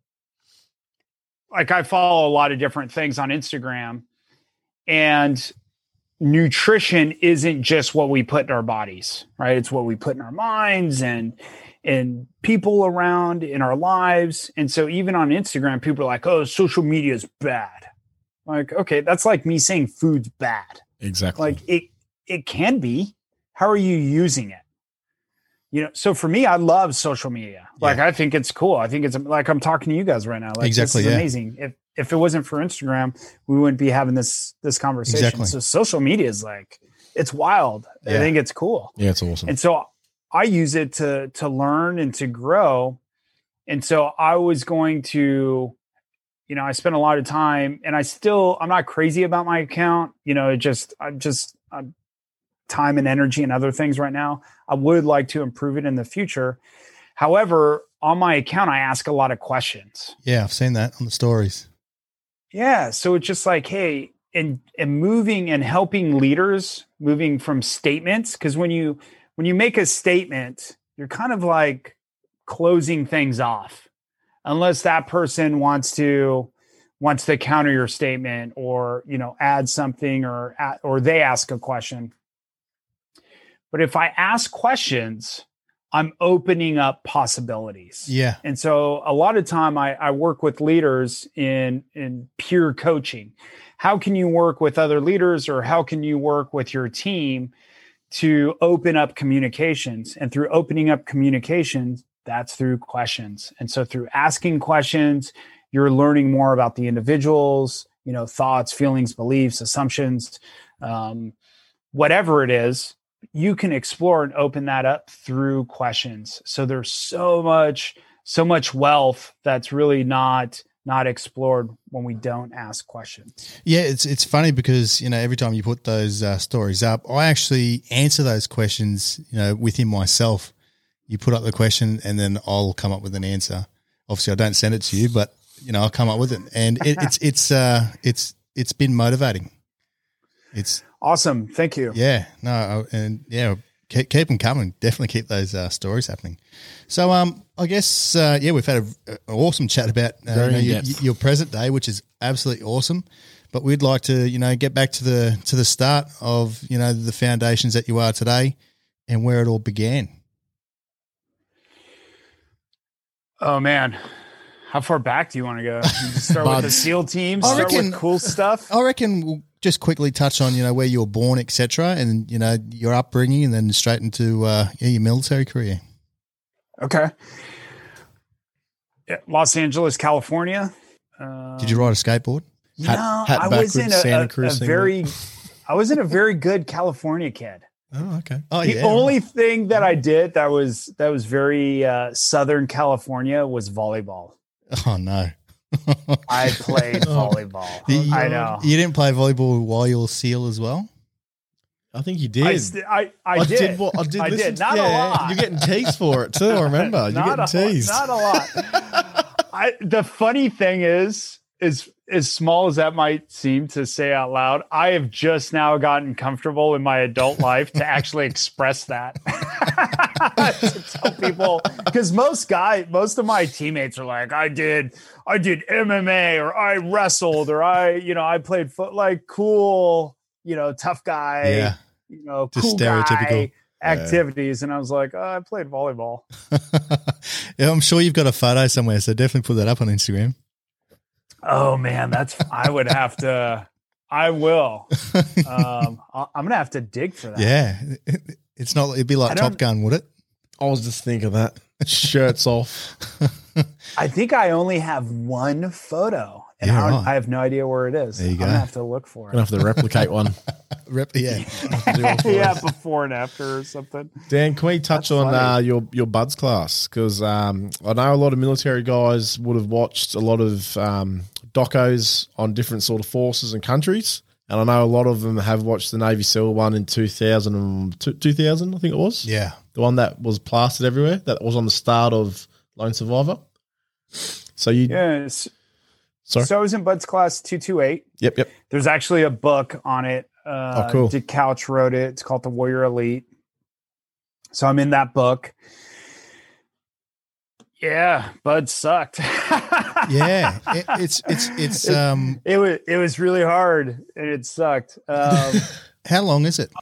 like I follow a lot of different things on Instagram, and nutrition isn't just what we put in our bodies, right? It's what we put in our minds and and people around in our lives. And so even on Instagram, people are like, oh, social media is bad. Like, okay, that's like me saying food's bad. Exactly. Like it, it can be. How are you using it? You know, so for me, I love social media. Like, yeah. I think it's cool. I think it's like, I'm talking to you guys right now. Like, exactly. This is yeah. amazing. If, if it wasn't for Instagram, we wouldn't be having this, this conversation. Exactly. So social media is like, it's wild. Yeah. I think it's cool. Yeah, it's awesome. And so I use it to to learn and to grow. And so I was going to, you know, I spent a lot of time, and I still, I'm not crazy about my account. You know, it just, I'm just I'm time and energy and other things right now. I would like to improve it in the future. However, on my account, I ask a lot of questions. Yeah, I've seen that on the stories. Yeah. So it's just like, hey, and, and moving and helping leaders, moving from statements. Because when you, when you make a statement, you're kind of like closing things off, unless that person wants to, wants to counter your statement, or, you know, add something, or, or they ask a question. But if I ask questions, I'm opening up possibilities. Yeah. And so a lot of time I, I work with leaders in, in peer coaching. How can you work with other leaders, or how can you work with your team to open up communications? And through opening up communications, that's through questions. And so through asking questions, you're learning more about the individuals, you know, thoughts, feelings, beliefs, assumptions, um, whatever it is. You can explore and open that up through questions. So there's so much, so much wealth that's really not not explored when we don't ask questions. Yeah, it's it's funny because, you know, every time you put those uh, stories up, I actually answer those questions, you know, within myself. You put up the question and then I'll come up with an answer. Obviously, I don't send it to you, but, you know, I'll come up with it. And it, it's it's uh it's it's been motivating. It's awesome. Thank you. Yeah, no, and yeah, keep, keep them coming. Definitely keep those uh, stories happening. So, um, I guess, uh, yeah, we've had a, an awesome chat about uh, you know, your, your present day, which is absolutely awesome. But we'd like to, you know, get back to the to the start of, you know, the foundations that you are today and where it all began. Oh man, how far back do you want to go? You just start with the SEAL team, I start reckon- with cool stuff. I reckon we'll just quickly touch on, you know, where you were born, et cetera, and, you know, your upbringing, and then straight into uh, yeah, your military career. Okay. Yeah, Los Angeles, California. Um, Did you ride a skateboard? You Hat- know, hat I was in backwards, a, Santa a, Cruz a thing, very, I was in a very good California kid. Oh, okay. Oh, The yeah. only thing that I did that was that was very uh, Southern California was volleyball. Oh, no. I played volleyball. You- I know. You didn't play volleyball while you were SEAL as well? I think you did. I, st- I, I, did. well, I did. I listen did. to- Not a yeah, lot. You're getting teased for it too. I remember. You're not getting a, teased. Not a lot. I, the funny thing is, is as small as that might seem to say out loud, I have just now gotten comfortable in my adult life to actually express that. To tell people, because most guy, most of my teammates are like, I did, I did M M A, or I wrestled, or I, you know, I played foot, like cool, you know, tough guy, Yeah. you know, Just cool stereotypical. guy activities. And I was like, oh, I played volleyball. Yeah, I'm sure you've got a photo somewhere, so definitely put that up on Instagram. Oh man, that's, I would have to, I will. Um, I- I'm going to have to dig for that. Yeah. It's not, it'd be I like don't- Top Gun, would it? I was just thinking that. Shirts off. I think I only have one photo, and Yeah, I, don't- right. I have no idea where it is. There you I'm go. going to have to look for Gonna it. have to replicate one. Rep, yeah. Yeah, before and after or something. Dan, can we touch That's on funny. uh, your your buds class? Because um, I know a lot of military guys would have watched a lot of um, docos on different sort of forces and countries, and I know a lot of them have watched the Navy SEAL one in two thousand, two thousand I think it was. Yeah. The one that was plastered everywhere, that was on the start of Lone Survivor. So you, Yes. sorry, So I was in Bud's class two two eight. yep, yep. There's actually a book on it. Uh, Oh, cool. Dick Couch wrote it. It's called The Warrior Elite. So I'm in that book. Yeah, Bud sucked. Yeah. It, it's, it's, it's, um, It was it was really hard and it sucked. Um, how long is it?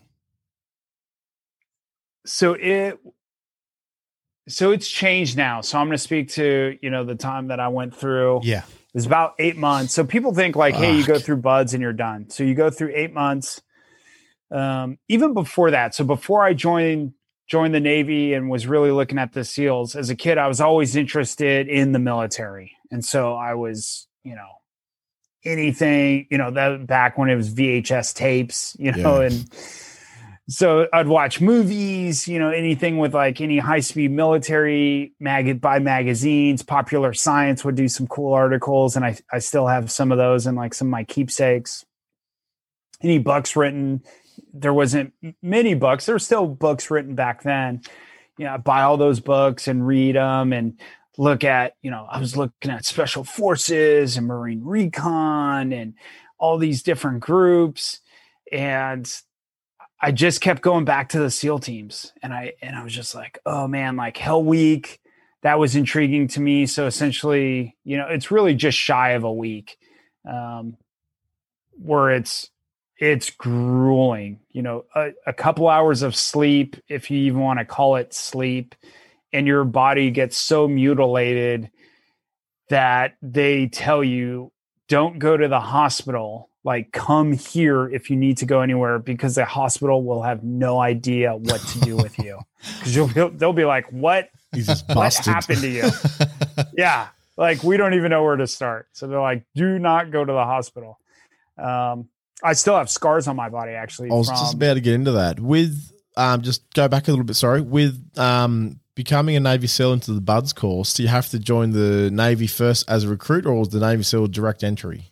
so it so it's changed now. So I'm going to speak to, you know, the time that I went through. Yeah. It was about eight months. So people think like, hey, you go Fuck. through buds and you're done. So you go through eight months. Um, even before that. So before I joined joined the Navy and was really looking at the SEALs as a kid, I was always interested in the military. And so I was, you know, anything, you know, that back when it was V H S tapes, you know, Yeah. and so I'd watch movies, you know, anything with like any high speed military mag buy magazines. Popular Science would do some cool articles, and I I still have some of those and like some of my keepsakes. Any books written, there wasn't many books. There were still books written back then. You know, I buy all those books and read them and look at, you know, I was looking at Special Forces and Marine Recon and all these different groups. And I just kept going back to the SEAL teams. And I, and I was just like, oh man, like Hell Week, that was intriguing to me. So essentially, you know, it's really just shy of a week, um, where it's, it's grueling, you know, a, a couple hours of sleep, if you even want to call it sleep, and your body gets so mutilated that they tell you, don't go to the hospital, like come here if you need to go anywhere, because the hospital will have no idea what to do with you. Because you'll they'll be like, what, what happened to you? Yeah. Like, we don't even know where to start. So they're like, do not go to the hospital. Um, I still have scars on my body, actually. I was from, just about to get into that. With, um, just go back a little bit, sorry. With um, becoming a Navy SEAL into the BUDS course, do you have to join the Navy first as a recruit, or was the Navy SEAL direct entry?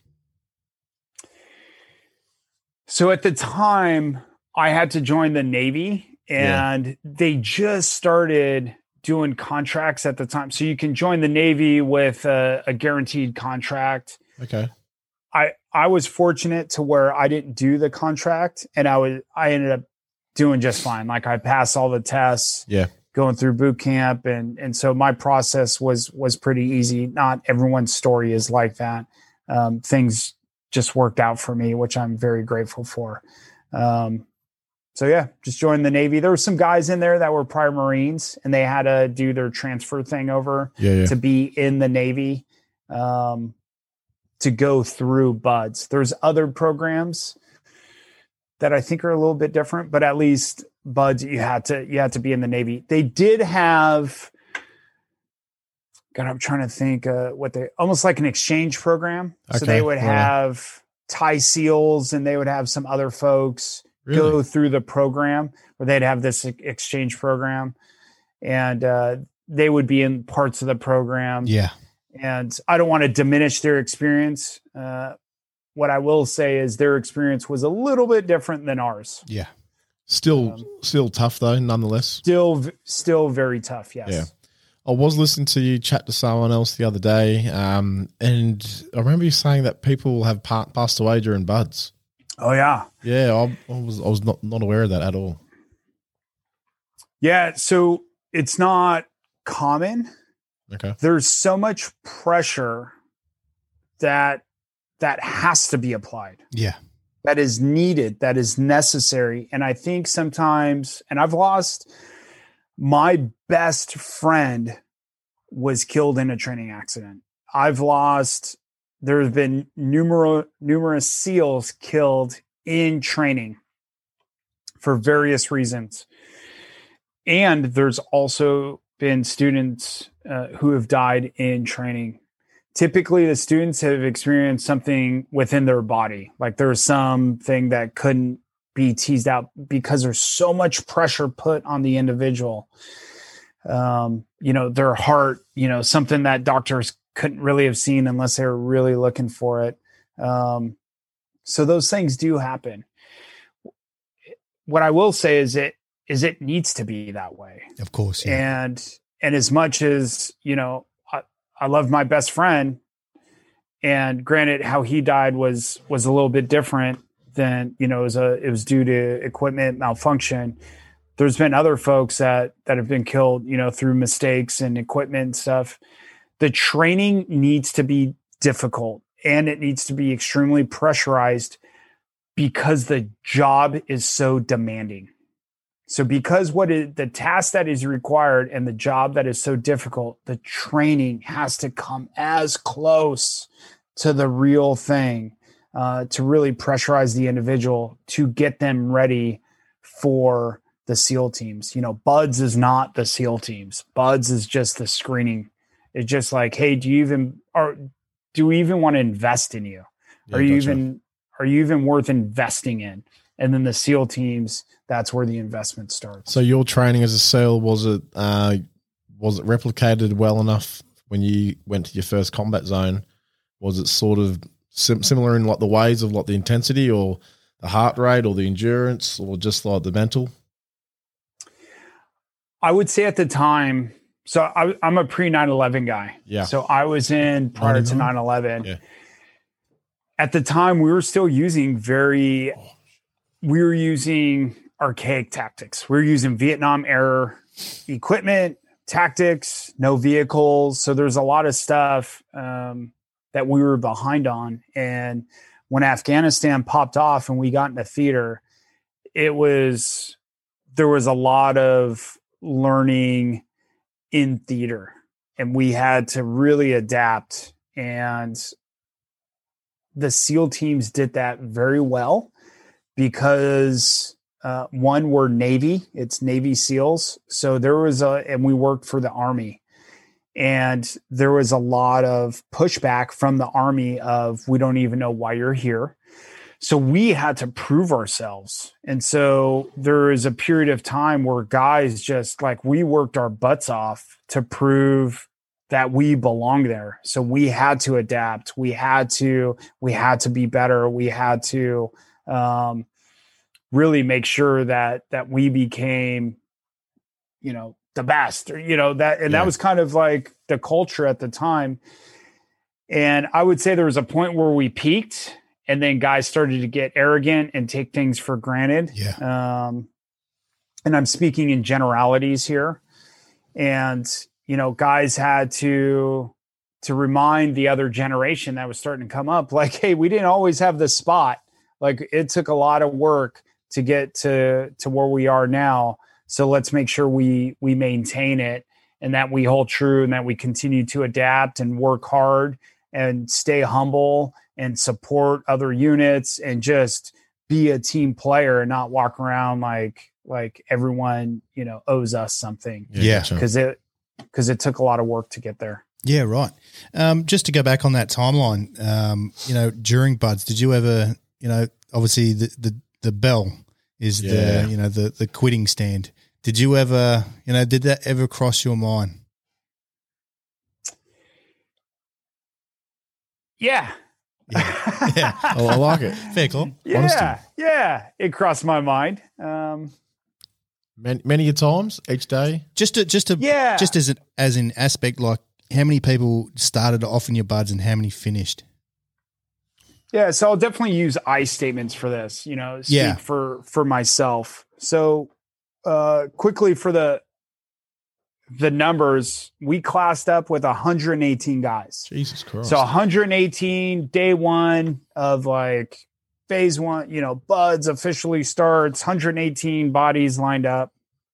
So at the time, I had to join the Navy, and yeah. they just started doing contracts at the time. So you can join the Navy with a, a guaranteed contract. Okay. I, I was fortunate to where I didn't do the contract, and I was, I ended up doing just fine. Like, I passed all the tests, yeah, going through boot camp. And, and so my process was, was pretty easy. Not everyone's story is like that. Um, things just worked out for me, which I'm very grateful for. Um, so yeah, just joined the Navy. There were some guys in there that were prior Marines, and they had to do their transfer thing over yeah, yeah. to be in the Navy. Um, to go through BUDS. There's other programs that I think are a little bit different, but at least BUDS, you had to, you had to be in the Navy. They did have, God, I'm trying to think uh, what they, almost like an exchange program. Okay, so they would yeah. have Thai SEALs, and they would have some other folks really? go through the program, where they'd have this exchange program, and uh, they would be in parts of the program. Yeah. And I don't want to diminish their experience. Uh, what I will say is their experience was a little bit different than ours. Yeah. Still, um, still tough though, nonetheless. Still, still very tough. Yes. Yeah. I was listening to you chat to someone else the other day, um, and I remember you saying that people have pa- passed away during BUDS. Oh yeah. Yeah. I, I was, I was not, not aware of that at all. Yeah. So it's not common. Okay. There's so much pressure that that has to be applied. Yeah. That is needed, that is necessary. And I think sometimes, and I've lost, my best friend was killed in a training accident. I've lost, there's been numerous numerous SEALs killed in training for various reasons. And there's also been students uh, who have died in training. Typically, the students have experienced something within their body. Like there's something that couldn't be teased out because there's so much pressure put on the individual. Um, you know, their heart, you know, something that doctors couldn't really have seen unless they were really looking for it. Um, so those things do happen. What I will say is it, is it needs to be that way. Of course. Yeah. And, and as much as, you know, I, I love my best friend, and granted how he died was, was a little bit different than, you know, it was a, it was due to equipment malfunction. There's been other folks that, that have been killed, you know, through mistakes and equipment and stuff. The training needs to be difficult, and it needs to be extremely pressurized because the job is so demanding. So because what is the task that is required and the job that is so difficult, the training has to come as close to the real thing uh, to really pressurize the individual to get them ready for the SEAL teams. You know, BUDS is not the SEAL teams. BUDS is just the screening. It's just like, hey, do you even, or do we even want to invest in you? Yeah, are you even, right. are you even worth investing in? And then the SEAL teams, that's where the investment starts. So your training as a SEAL, was it uh, was it replicated well enough when you went to your first combat zone? Was it sort of sim- similar in like the ways of like the intensity or the heart rate or the endurance or just like the mental? I would say at the time, so I, I'm a pre nine eleven guy. Yeah. So I was in prior to nine eleven. Yeah. At the time, we were still using very, we were using archaic tactics. We were using Vietnam era equipment, tactics, no vehicles. So there's a lot of stuff um, that we were behind on. And when Afghanistan popped off and we got into theater, it was, there was a lot of learning in theater, and we had to really adapt. And the SEAL teams did that very well because uh, one, we're Navy, it's Navy SEALs. So there was a, and we worked for the Army, and there was a lot of pushback from the Army of, we don't even know why you're here. So we had to prove ourselves. And so there is a period of time where guys just like, we worked our butts off to prove that we belong there. So we had to adapt. We had to, we had to be better. We had to um, really make sure that, that we became, you know, the best, or, you know, that, and yeah. that was kind of like the culture at the time. And I would say there was a point where we peaked, and then guys started to get arrogant and take things for granted. Yeah. Um, and I'm speaking in generalities here. And, you know, guys had to, to remind the other generation that was starting to come up, like, hey, we didn't always have the spot. Like, it took a lot of work to get to, to where we are now. So let's make sure we, we maintain it, and that we hold true, and that we continue to adapt and work hard and stay humble and support other units, and just be a team player and not walk around like, like everyone, you know, owes us something. Yeah. Cause it, cause it took a lot of work to get there. Yeah. Right. Um, just to go back on that timeline, um, you know, during BUD/S, did you ever, you know, obviously the, the, the bell is Yeah. the, you know, the, the quitting stand. Did you ever, you know, did that ever cross your mind? Yeah. Yeah. yeah. Oh, I like it. Fair call. Yeah. Honesty. Yeah. It crossed my mind. Um, Many, many a times each day. Just to, just to, Yeah. just as an, as an aspect, like how many people started off in your BUD/S and how many finished? Yeah, so I'll definitely use I statements for this, you know, speak Yeah. for, for myself. So uh, quickly for the the numbers, we classed up with one hundred eighteen guys. Jesus Christ. So one hundred eighteen, day one of like phase one, you know, BUD/S officially starts, one hundred eighteen bodies lined up.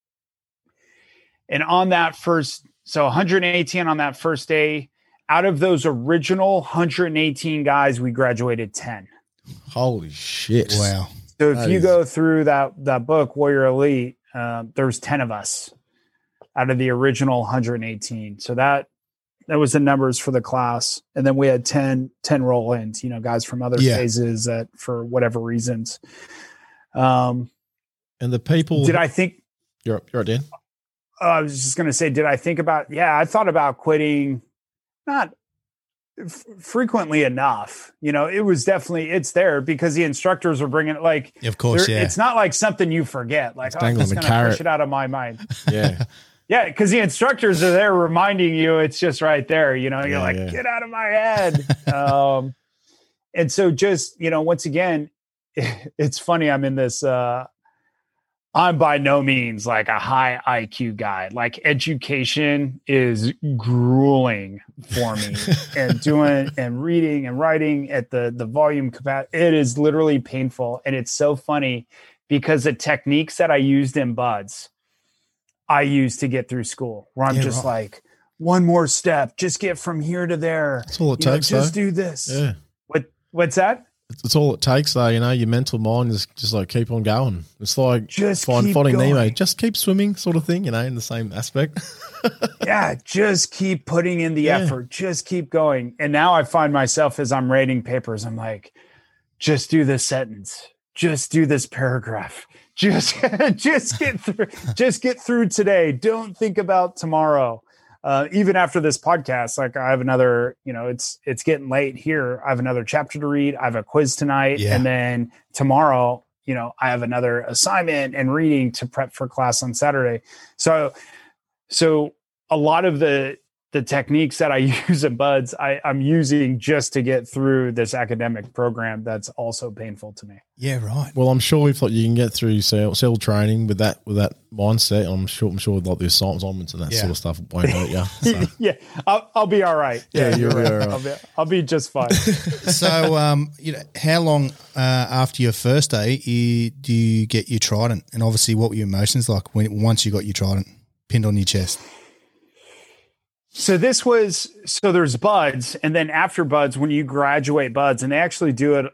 And on that first, so one hundred eighteen on that first day, out of those original one hundred eighteen guys, we graduated ten. Holy shit. Wow. So if That you is- go through that that book, Warrior Elite, uh, there's ten of us out of the original one hundred eighteen. So that that was the numbers for the class. And then we had ten, ten roll-ins, you know, guys from other Yeah. phases that for whatever reasons. Um, And the people. did I think, You're, you're right, Dan. uh, I was just going to say, did I think about, yeah, I thought about quitting, not f- frequently enough. You know, it was definitely, it's there because the instructors are bringing it like, Of course, There- yeah. It's not like something you forget. Like, oh, I'm dangling just the going to carrot. push it out of my mind. Yeah. Yeah, because the instructors are there reminding you it's just right there. You know, you're Yeah, like, yeah. get out of my head. um, and so just, you know, once again, it's funny. I'm in this, uh, I'm by no means like a high I Q guy. Like education is grueling for me and doing and reading and writing at the, the volume capacity. It is literally painful. And it's so funny because the techniques that I used in BUD/S, I used to get through school, where I'm Yeah, just right. like, one more step, just get from here to there. That's all it You know, takes, just though. do this. Yeah. What what's that? It's, it's all it takes, though. You know, your mental mind is just like keep on going. It's like Just find, keep finding Nemo. going. Just keep swimming, sort of thing. You know, in the same aspect. Yeah, just keep putting in the Yeah. effort. Just keep going. And now I find myself as I'm rating papers, I'm like, just do this sentence. just do this paragraph. Just, just get through, just get through today. Don't think about tomorrow. Uh, even after this podcast, like I have another, you know, it's, it's getting late here. I have another chapter to read. I have a quiz tonight. Yeah. And then tomorrow, you know, I have another assignment and reading to prep for class on Saturday. So, so a lot of the, the techniques that I use in BUD/S, I, I'm using just to get through this academic program that's also painful to me. Yeah, right. Well, I'm sure if like you can get through SEAL, SEAL training with that with that mindset, I'm sure I'm sure like the assignments and that Yeah. sort of stuff won't hurt you. So. Yeah, I'll, I'll be all right. Yeah, you'll you're be all right. I'll be, I'll be just fine. So, um, you know, how long uh, after your first day you, do you get your trident? And obviously, what were your emotions like when once you got your trident pinned on your chest? So this was, so there's BUD/S, and then after BUD/S, when you graduate BUD/S, and they actually do it,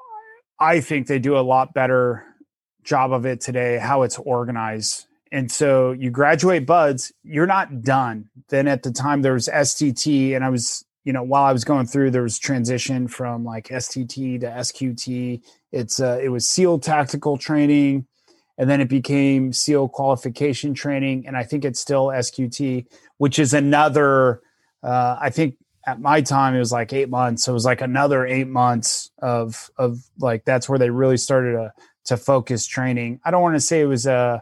I think they do a lot better job of it today, how it's organized. And so you graduate BUD/S, you're not done. Then at the time there was S T T, and I was, you know, while I was going through, there was transition from like S T T to S Q T. It's uh, it was SEAL tactical training, and then it became SEAL qualification training, and I think it's still S Q T, which is another, uh, I think at my time it was like eight months. So it was like another eight months of, of like, that's where they really started to, to focus training. I don't want to say it was a,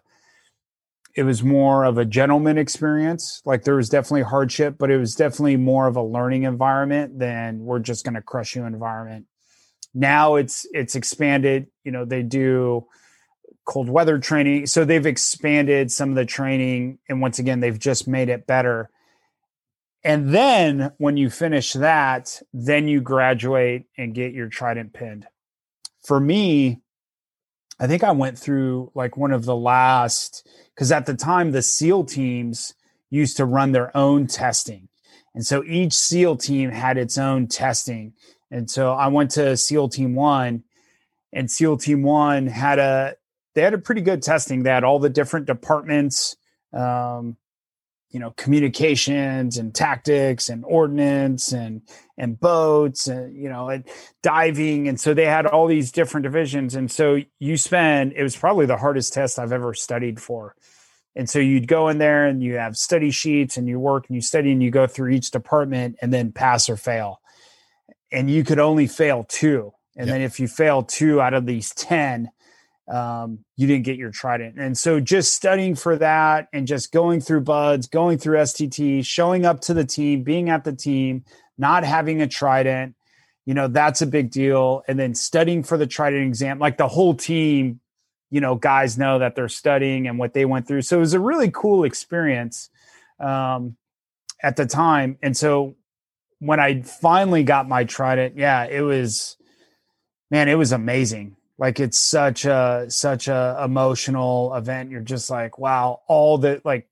it was more of a gentleman experience. Like there was definitely hardship, but it was definitely more of a learning environment than we're just going to crush you environment. Now it's, it's expanded, you know, they do cold weather training. So they've expanded some of the training. And once again, they've just made it better. And then when you finish that, then you graduate and get your trident pinned. For me, I think I went through like one of the last, because at the time the SEAL teams used to run their own testing. And so each SEAL team had its own testing. And so I went to SEAL Team One, and SEAL Team One had a, they had a pretty good testing. They had all the different departments, um, you know, communications and tactics and ordnance and, and boats and, you know, and diving. And so they had all these different divisions. And so you spend, it was probably the hardest test I've ever studied for. And so you'd go in there and you have study sheets and you work and you study and you go through each department and then pass or fail. And you could only fail two. And Yep. then if you fail two out of these ten, um, you didn't get your trident. And so just studying for that and just going through BUD/S, going through S T T, showing up to the team, being at the team, not having a trident, you know, that's a big deal. And then studying for the trident exam, like the whole team, you know, guys know that they're studying and what they went through. So it was a really cool experience um, at the time. And so when I finally got my trident, yeah, it was, man, it was amazing. Like it's such a, such a emotional event. You're just like, wow, all the like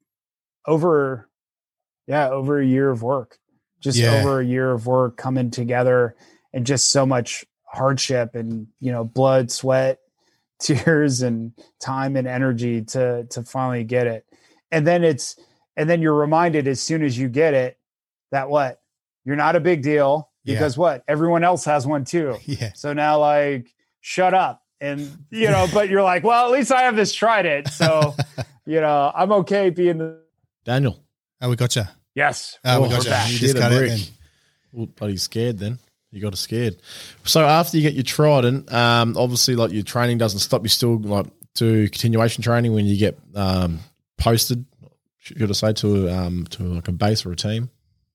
over, yeah, over a year of work, just Yeah. over a year of work coming together and just so much hardship and, you know, blood, sweat, tears and time and energy to, to finally get it. And then it's, and then you're reminded as soon as you get it that what, you're not a big deal because Yeah. what, everyone else has one too. Yeah. So now like, shut up. And, you know, but you're like, well, at least I have this trident. So, you know, I'm okay being the, Daniel. Oh, we got you. yes. Oh, we Oh, got we're you. back. You You just did a cut it brick. then. Well, bloody scared then. You got us scared. So after you get your trident, um, obviously like your training doesn't stop. You still like do continuation training when you get um, posted, should I say, to um, to like a base or a team.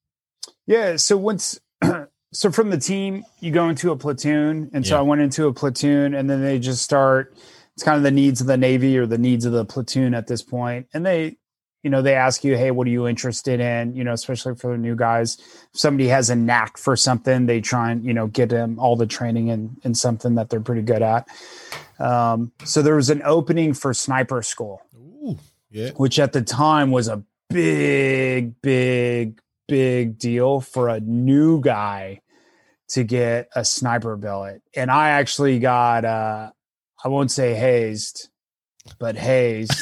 Yeah. So once, so from the team, you go into a platoon. And so Yeah. I went into a platoon and then they just start, it's kind of the needs of the Navy or the needs of the platoon at this point. And they, you know, they ask you, hey, what are you interested in? You know, especially for the new guys, if somebody has a knack for something, they try and, you know, get them all the training in, in something that they're pretty good at. Um, so there was an opening for sniper school, Ooh, yeah. which at the time was a big, big, big deal for a new guy to get a sniper billet. And I actually got, uh, I won't say hazed, but hazed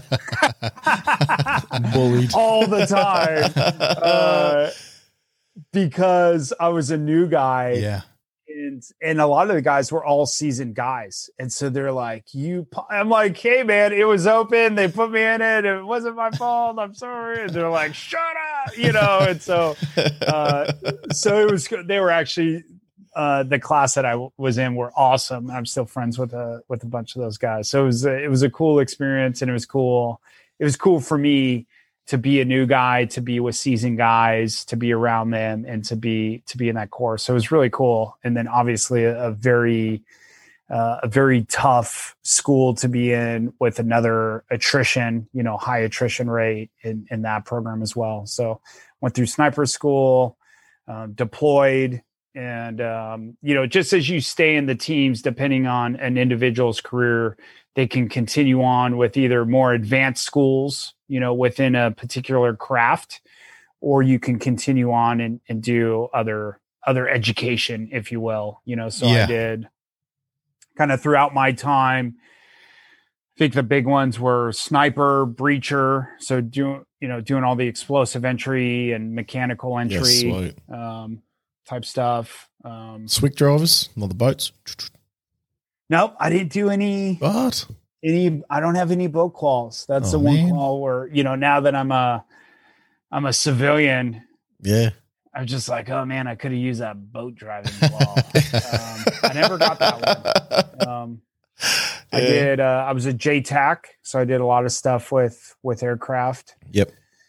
Bullied. all the time uh, because I was a new guy. Yeah. And and and a lot of the guys were all seasoned guys, and so they're like, "You," I'm like, "Hey, man, it was open. They put me in it. It wasn't my fault. I'm sorry." And they're like, "Shut up," you know. And so, uh, so it was. They were actually uh, the class that I w- was in were awesome. I'm still friends with a with a bunch of those guys. So it was a, it was a cool experience, and it was cool. It was cool for me to be a new guy, to be with seasoned guys, to be around them, and to be to be in that course. So it was really cool. And then obviously a, a very uh, a very tough school to be in with another attrition, you know, high attrition rate in, in that program as well. So went through sniper school, um, deployed, and um, you know, just as you stay in the teams, depending on an individual's career, they can continue on with either more advanced schools, you know, within a particular craft, or you can continue on and, and do other, other education, if you will, you know, so yeah. I did kind of throughout my time. I think the big ones were sniper, breacher. So doing, you know, doing all the explosive entry and mechanical entry, yes, um, type stuff. Um, Swick drivers, not the boats. Nope, I didn't do any. What? Any? I don't have any boat quals. That's oh, the one man. qual where, you know, now that I'm a, I'm a civilian. Yeah. I'm just like, oh man, I could have used that boat driving qual. um, I never got that one. Um, yeah. I did. Uh, I was a J TAC, so I did a lot of stuff with with aircraft. Yep.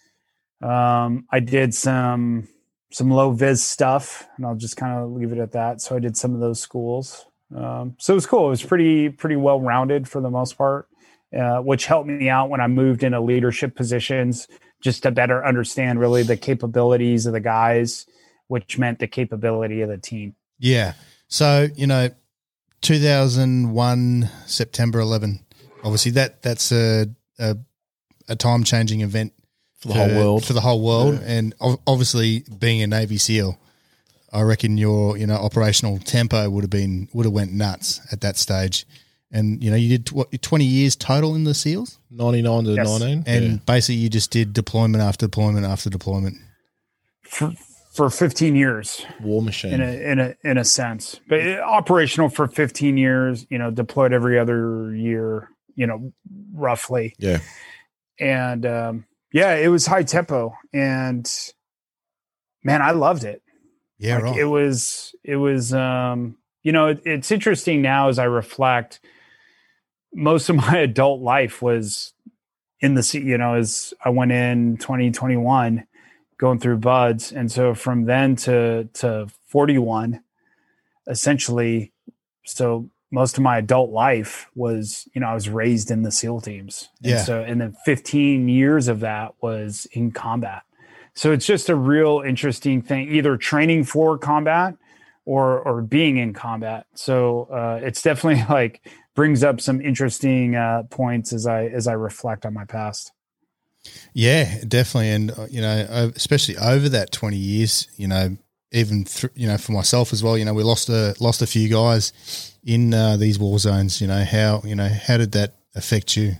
Um, I did some some low vis stuff, and I'll just kind of leave it at that. So I did some of those schools. Um, so it was cool. It was pretty, pretty well rounded for the most part, uh, which helped me out when I moved into leadership positions, just to better understand really the capabilities of the guys, which meant the capability of the team. Yeah. So, you know, two thousand one, September eleventh, obviously that that's a, a, a time changing event for the for, whole world, for the whole world. Yeah. And obviously being a Navy SEAL, I reckon your, you know, operational tempo would have been, would have went nuts at that stage. And, you know, you did what, twenty years total in the SEALs? ninety-nine to yes. nineteen. And yeah. basically you just did deployment after deployment after deployment. For, for fifteen years. War machine. In a, in a, in a sense. But it, operational for fifteen years, you know, deployed every other year, you know, roughly. Yeah. And, um, yeah, it was high tempo. And, man, I loved it. Yeah, like right. It was, it was, um, you know, it, it's interesting now as I reflect, most of my adult life was in the, you know, as I went in twenty twenty-one going through buds. And so from then to, to forty-one, essentially, so most of my adult life was, you know, I was raised in the SEAL teams. Yeah. And so, and then fifteen years of that was in combat. So it's just a real interesting thing, either training for combat or or being in combat. So uh, it's definitely like brings up some interesting uh, points as I as I reflect on my past. Yeah, definitely, and uh, you know, especially over that twenty years, you know, even th- you know, for myself as well, you know, we lost a lost a few guys in uh, these war zones. You know, how you know how did that affect you?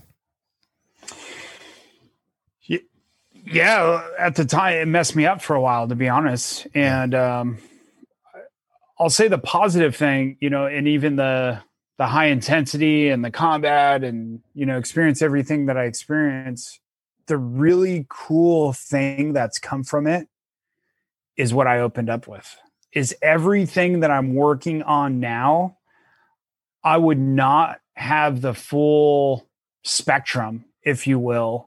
Yeah, at the time it messed me up for a while, to be honest. And um, I'll say the positive thing, you know, and even the the high intensity and the combat and, you know, experience everything that I experienced, the really cool thing that's come from it is what I opened up with. Is everything that I'm working on now, I would not have the full spectrum, if you will,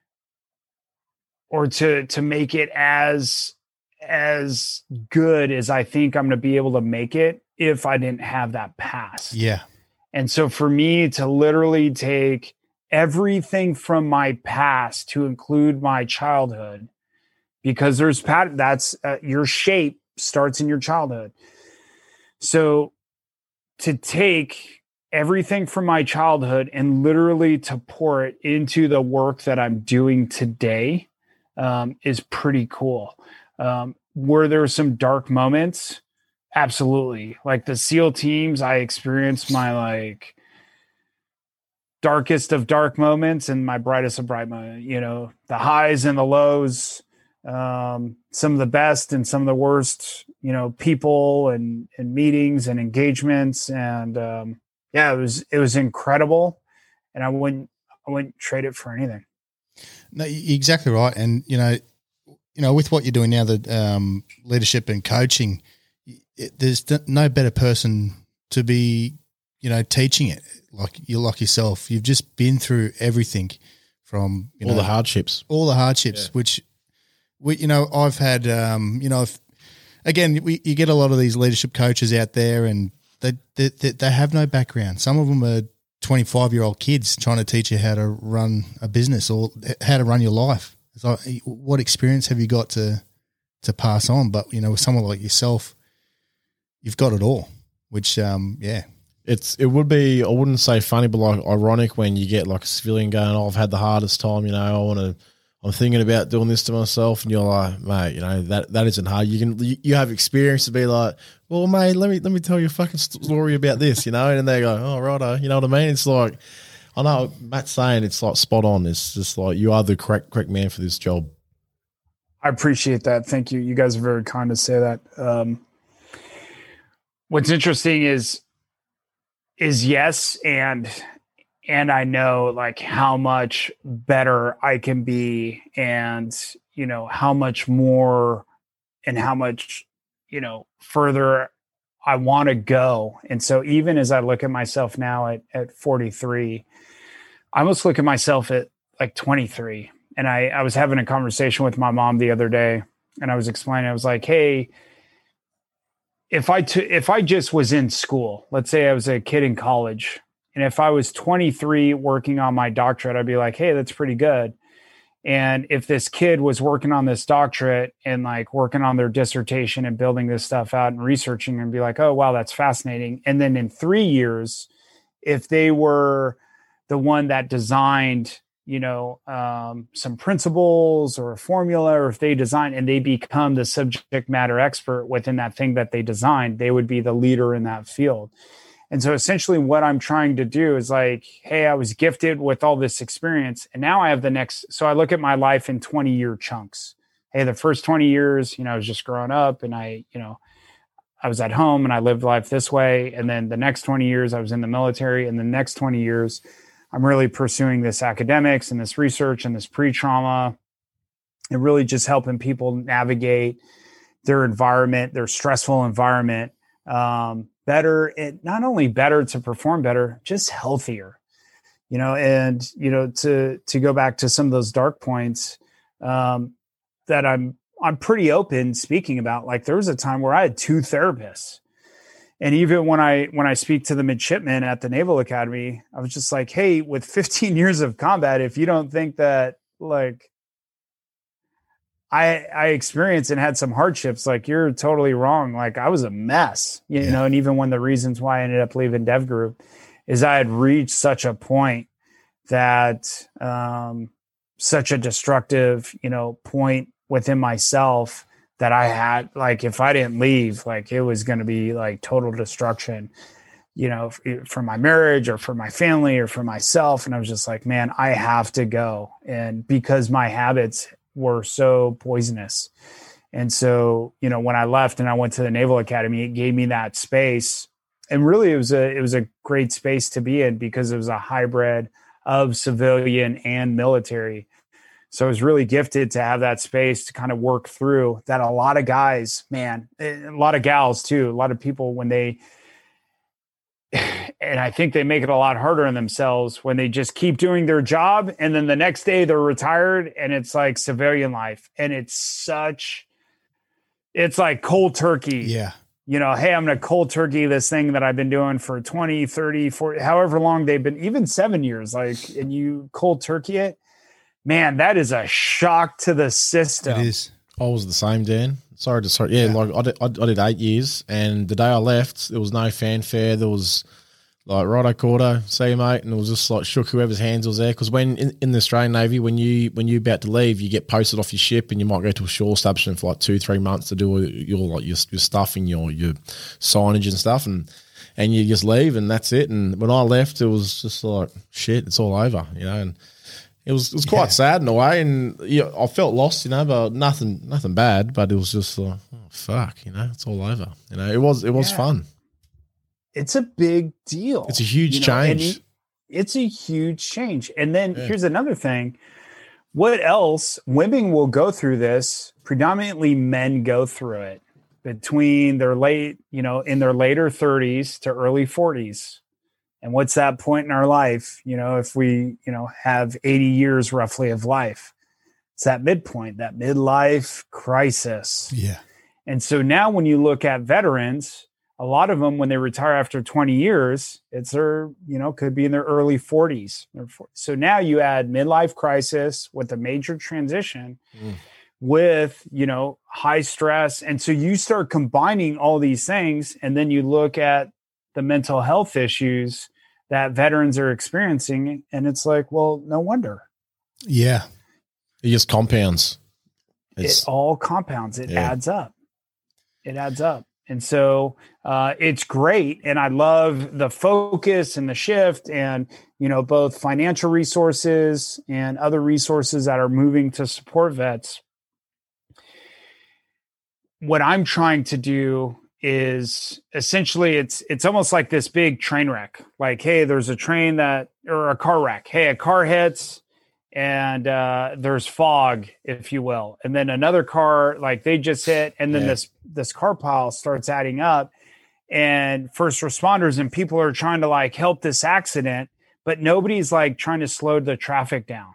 or to to make it as as good as I think I'm going to be able to make it if I didn't have that past. Yeah. And so for me to literally take everything from my past to include my childhood, because there's pat that's uh, your shape starts in your childhood. So to take everything from my childhood and literally to pour it into the work that I'm doing today, Um, is pretty cool. Um, were there some dark moments? Absolutely. Like the SEAL teams, I experienced my like darkest of dark moments and my brightest of bright moments, you know, the highs and the lows. um, some of the best and some of the worst, you know, people and, and meetings and engagements. And um, yeah, it was, it was incredible. And I wouldn't, I wouldn't trade it for anything. No, you're exactly right. And, you know, you know, with what you're doing now, the um, leadership and coaching, it, there's no better person to be, you know, teaching it like you like yourself. You've just been through everything from you all know, the hardships, all the hardships, yeah. which we, you know, I've had, um, you know, if, again, we, you get a lot of these leadership coaches out there and they, they, they have no background. Some of them are twenty-five year old kids trying to teach you how to run a business or how to run your life. So what experience have you got to, to pass on? But, you know, with someone like yourself, you've got it all, which, um, yeah. It's it would be, I wouldn't say funny, but like ironic when you get like a civilian going, oh, I've had the hardest time, you know, I want to, I'm thinking about doing this to myself, and you're like, mate, you know, that, that isn't hard. You can, you, you have experience to be like, well, mate, let me, let me tell you a fucking story about this, you know, and then they go, oh, righto, you know what I mean? It's like, I know Matt's saying it's like spot on. It's just like, you are the correct, correct man for this job. I appreciate that. Thank you. You guys are very kind to say that. Um, what's interesting is, is yes. And, and I know like how much better I can be and, you know, how much more and how much, you know, further I want to go. And so even as I look at myself now at, at forty-three, I almost look at myself at like twenty-three. And I, I was having a conversation with my mom the other day, and I was explaining, I was like, hey, if I, t- if I just was in school, let's say I was a kid in college, and if I was twenty-three working on my doctorate, I'd be like, hey, that's pretty good. And if this kid was working on this doctorate and like working on their dissertation and building this stuff out and researching, and be like, oh, wow, that's fascinating. And then in three years, if they were the one that designed, you know, um, some principles or a formula, or if they design and they become the subject matter expert within that thing that they designed, they would be the leader in that field. And so essentially what I'm trying to do is like, hey, I was gifted with all this experience, and now I have the next. So I look at my life in twenty year chunks. Hey, the first twenty years, you know, I was just growing up and I, you know, I was at home and I lived life this way. And then the next twenty years I was in the military, and the next twenty years I'm really pursuing this academics and this research and this pre-trauma, and really just helping people navigate their environment, their stressful environment, um, better. It not only better to perform better, just healthier, you know, and, you know, to, to go back to some of those dark points, um, that I'm, I'm pretty open speaking about. Like there was a time where I had two therapists. And even when I, when I speak to the midshipmen at the Naval Academy, I was just like, hey, with fifteen years of combat, if you don't think that like I, I experienced and had some hardships, like you're totally wrong. Like I was a mess, you yeah. know, and even one of the reasons why I ended up leaving Dev Group is I had reached such a point that, um, such a destructive, you know, point within myself that I had, like, if I didn't leave, like it was going to be like total destruction, you know, for, for my marriage or for my family or for myself. And I was just like, man, I have to go. And because my habits were so poisonous. And so, you know, when I left and I went to the Naval Academy, it gave me that space. And really it was a, it was a great space to be in because it was a hybrid of civilian and military. So I was really gifted to have that space to kind of work through that. A lot of guys, man, a lot of gals too, a lot of people when they, and I think they make it a lot harder on themselves when they just keep doing their job. And then the next day they're retired and it's like civilian life. And it's such, it's like cold turkey. Yeah. You know, hey, I'm going to cold turkey this thing that I've been doing for twenty, thirty, forty, however long they've been, even seven years, like, and you cold turkey it. Man, that is a shock to the system. It is. I was the same, Dan. Sorry to sorry. Yeah, yeah. like I did, I, I did eight years, and the day I left, there was no fanfare. There was like, righto, quarter, see you, mate, and it was just like shook whoever's hands was there. Because when in, in the Australian Navy, when you when you're about to leave, you get posted off your ship, and you might go to a shore establishment for like two, three months to do your like your, your stuff and your your signage and stuff, and and you just leave, and that's it. And when I left, it was just like shit. It's all over, you know. And it was it was quite yeah. sad in a way, and you know, I felt lost, you know, but nothing nothing bad, but it was just like, oh, fuck, you know, it's all over. You know, it was it was yeah. fun. It's a big deal. It's a huge you know, change. It's a huge change. And then yeah. here's another thing. What else? Women will go through this. Predominantly men go through it between their late, you know, in their later thirties to early forties. And what's that point in our life? You know, if we, you know, have eighty years roughly of life, it's that midpoint, that midlife crisis. Yeah. And so now when you look at veterans, a lot of them, when they retire after twenty years, it's their, you know, could be in their early forties. So now you add midlife crisis with a major transition mm. with, you know, high stress. And so you start combining all these things, and then you look at the mental health issues that veterans are experiencing. And it's like, well, no wonder. Yeah. It just compounds. It's, it all compounds. It yeah. adds up. It adds up. And so uh, it's great. And I love the focus and the shift and, you know, both financial resources and other resources that are moving to support vets. What I'm trying to do is essentially it's it's almost like this big train wreck. Like, hey, there's a train that or a car wreck. Hey, a car hits and uh, there's fog, if you will. And then another car, like they just hit, and then yeah. this this car pile starts adding up. And first responders and people are trying to like help this accident, but nobody's like trying to slow the traffic down.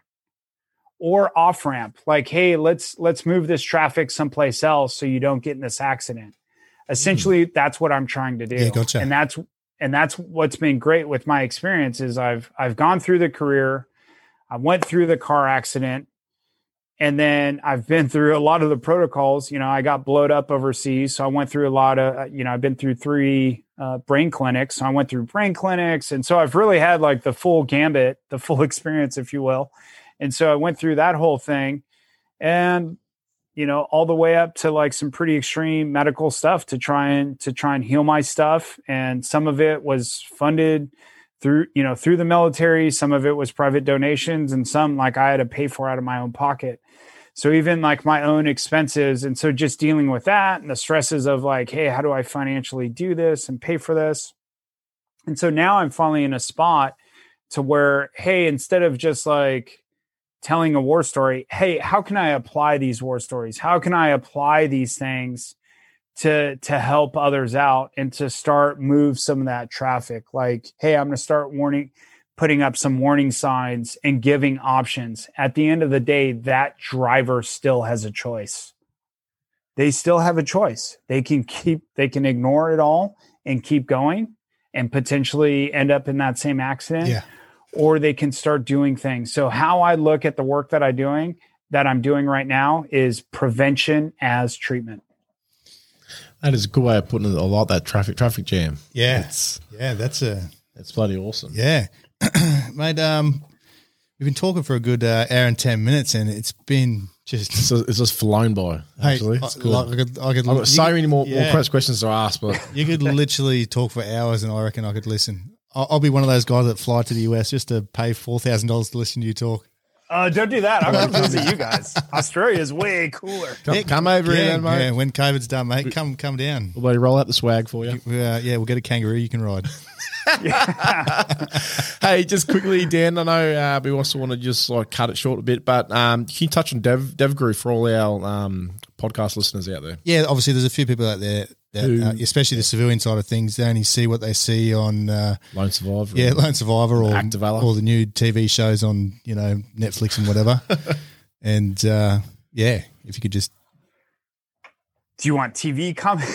Or off ramp, like, hey, let's let's move this traffic someplace else so you don't get in this accident. Essentially, mm. that's what I'm trying to do. Yeah, gotcha. And that's and that's what's been great with my experience is I've I've gone through the career, I went through the car accident, and then I've been through a lot of the protocols. You know, I got blowed up overseas, so I went through a lot of. You know, I've been through three uh, brain clinics. So I went through brain clinics, and so I've really had like the full gambit, the full experience, if you will. And so I went through that whole thing, and you know, all the way up to like some pretty extreme medical stuff to try and to try and heal my stuff. And some of it was funded through, you know, through the military. Some of it was private donations, and some like I had to pay for out of my own pocket. So even like my own expenses. And so just dealing with that and the stresses of like, hey, how do I financially do this and pay for this? And so now I'm finally in a spot to where, hey, instead of just like telling a war story, hey, how can I apply these war stories? How can I apply these things to to help others out and to start move some of that traffic? Like, hey, I'm going to start warning, putting up some warning signs and giving options. At the end of the day, that driver still has a choice. They still have a choice. They can keep, they can ignore it all and keep going and potentially end up in that same accident. Yeah. Or they can start doing things. So how I look at the work that I'm doing, that I'm doing right now is prevention as treatment. That is a good way of putting it. I like that traffic traffic jam. Yeah. It's, yeah, that's a that's bloody awesome. Yeah. Mate, um, we've been talking for a good uh, hour and ten minutes, and it's been just it's just, it's just flown by. Actually, hey, it's good. I, I could, I could, I've got so could, many more, yeah. more questions to ask, but you could literally talk for hours, and I reckon I could listen. I'll be one of those guys that fly to the U S just to pay four thousand dollars to listen to you talk. Uh, don't do that. I'm going to visit you guys. Australia is way cooler. Come, yeah, come over yeah, here, then, mate. Yeah, when COVID's done, mate, come come down. We'll roll out the swag for you. Uh, yeah, we'll get a kangaroo you can ride. Hey, just quickly, Dan, I know uh, we also want to just like cut it short a bit, but um, can you touch on Dev DevGuru for all our um, podcast listeners out there? Yeah, obviously there's a few people out there that, Who, uh, especially the civilian side of things, they only see what they see on uh, Lone Survivor. Yeah, Lone Survivor or, or the new T V shows on, you know, Netflix and whatever. And uh, yeah, if you could just. Do you want T V comment?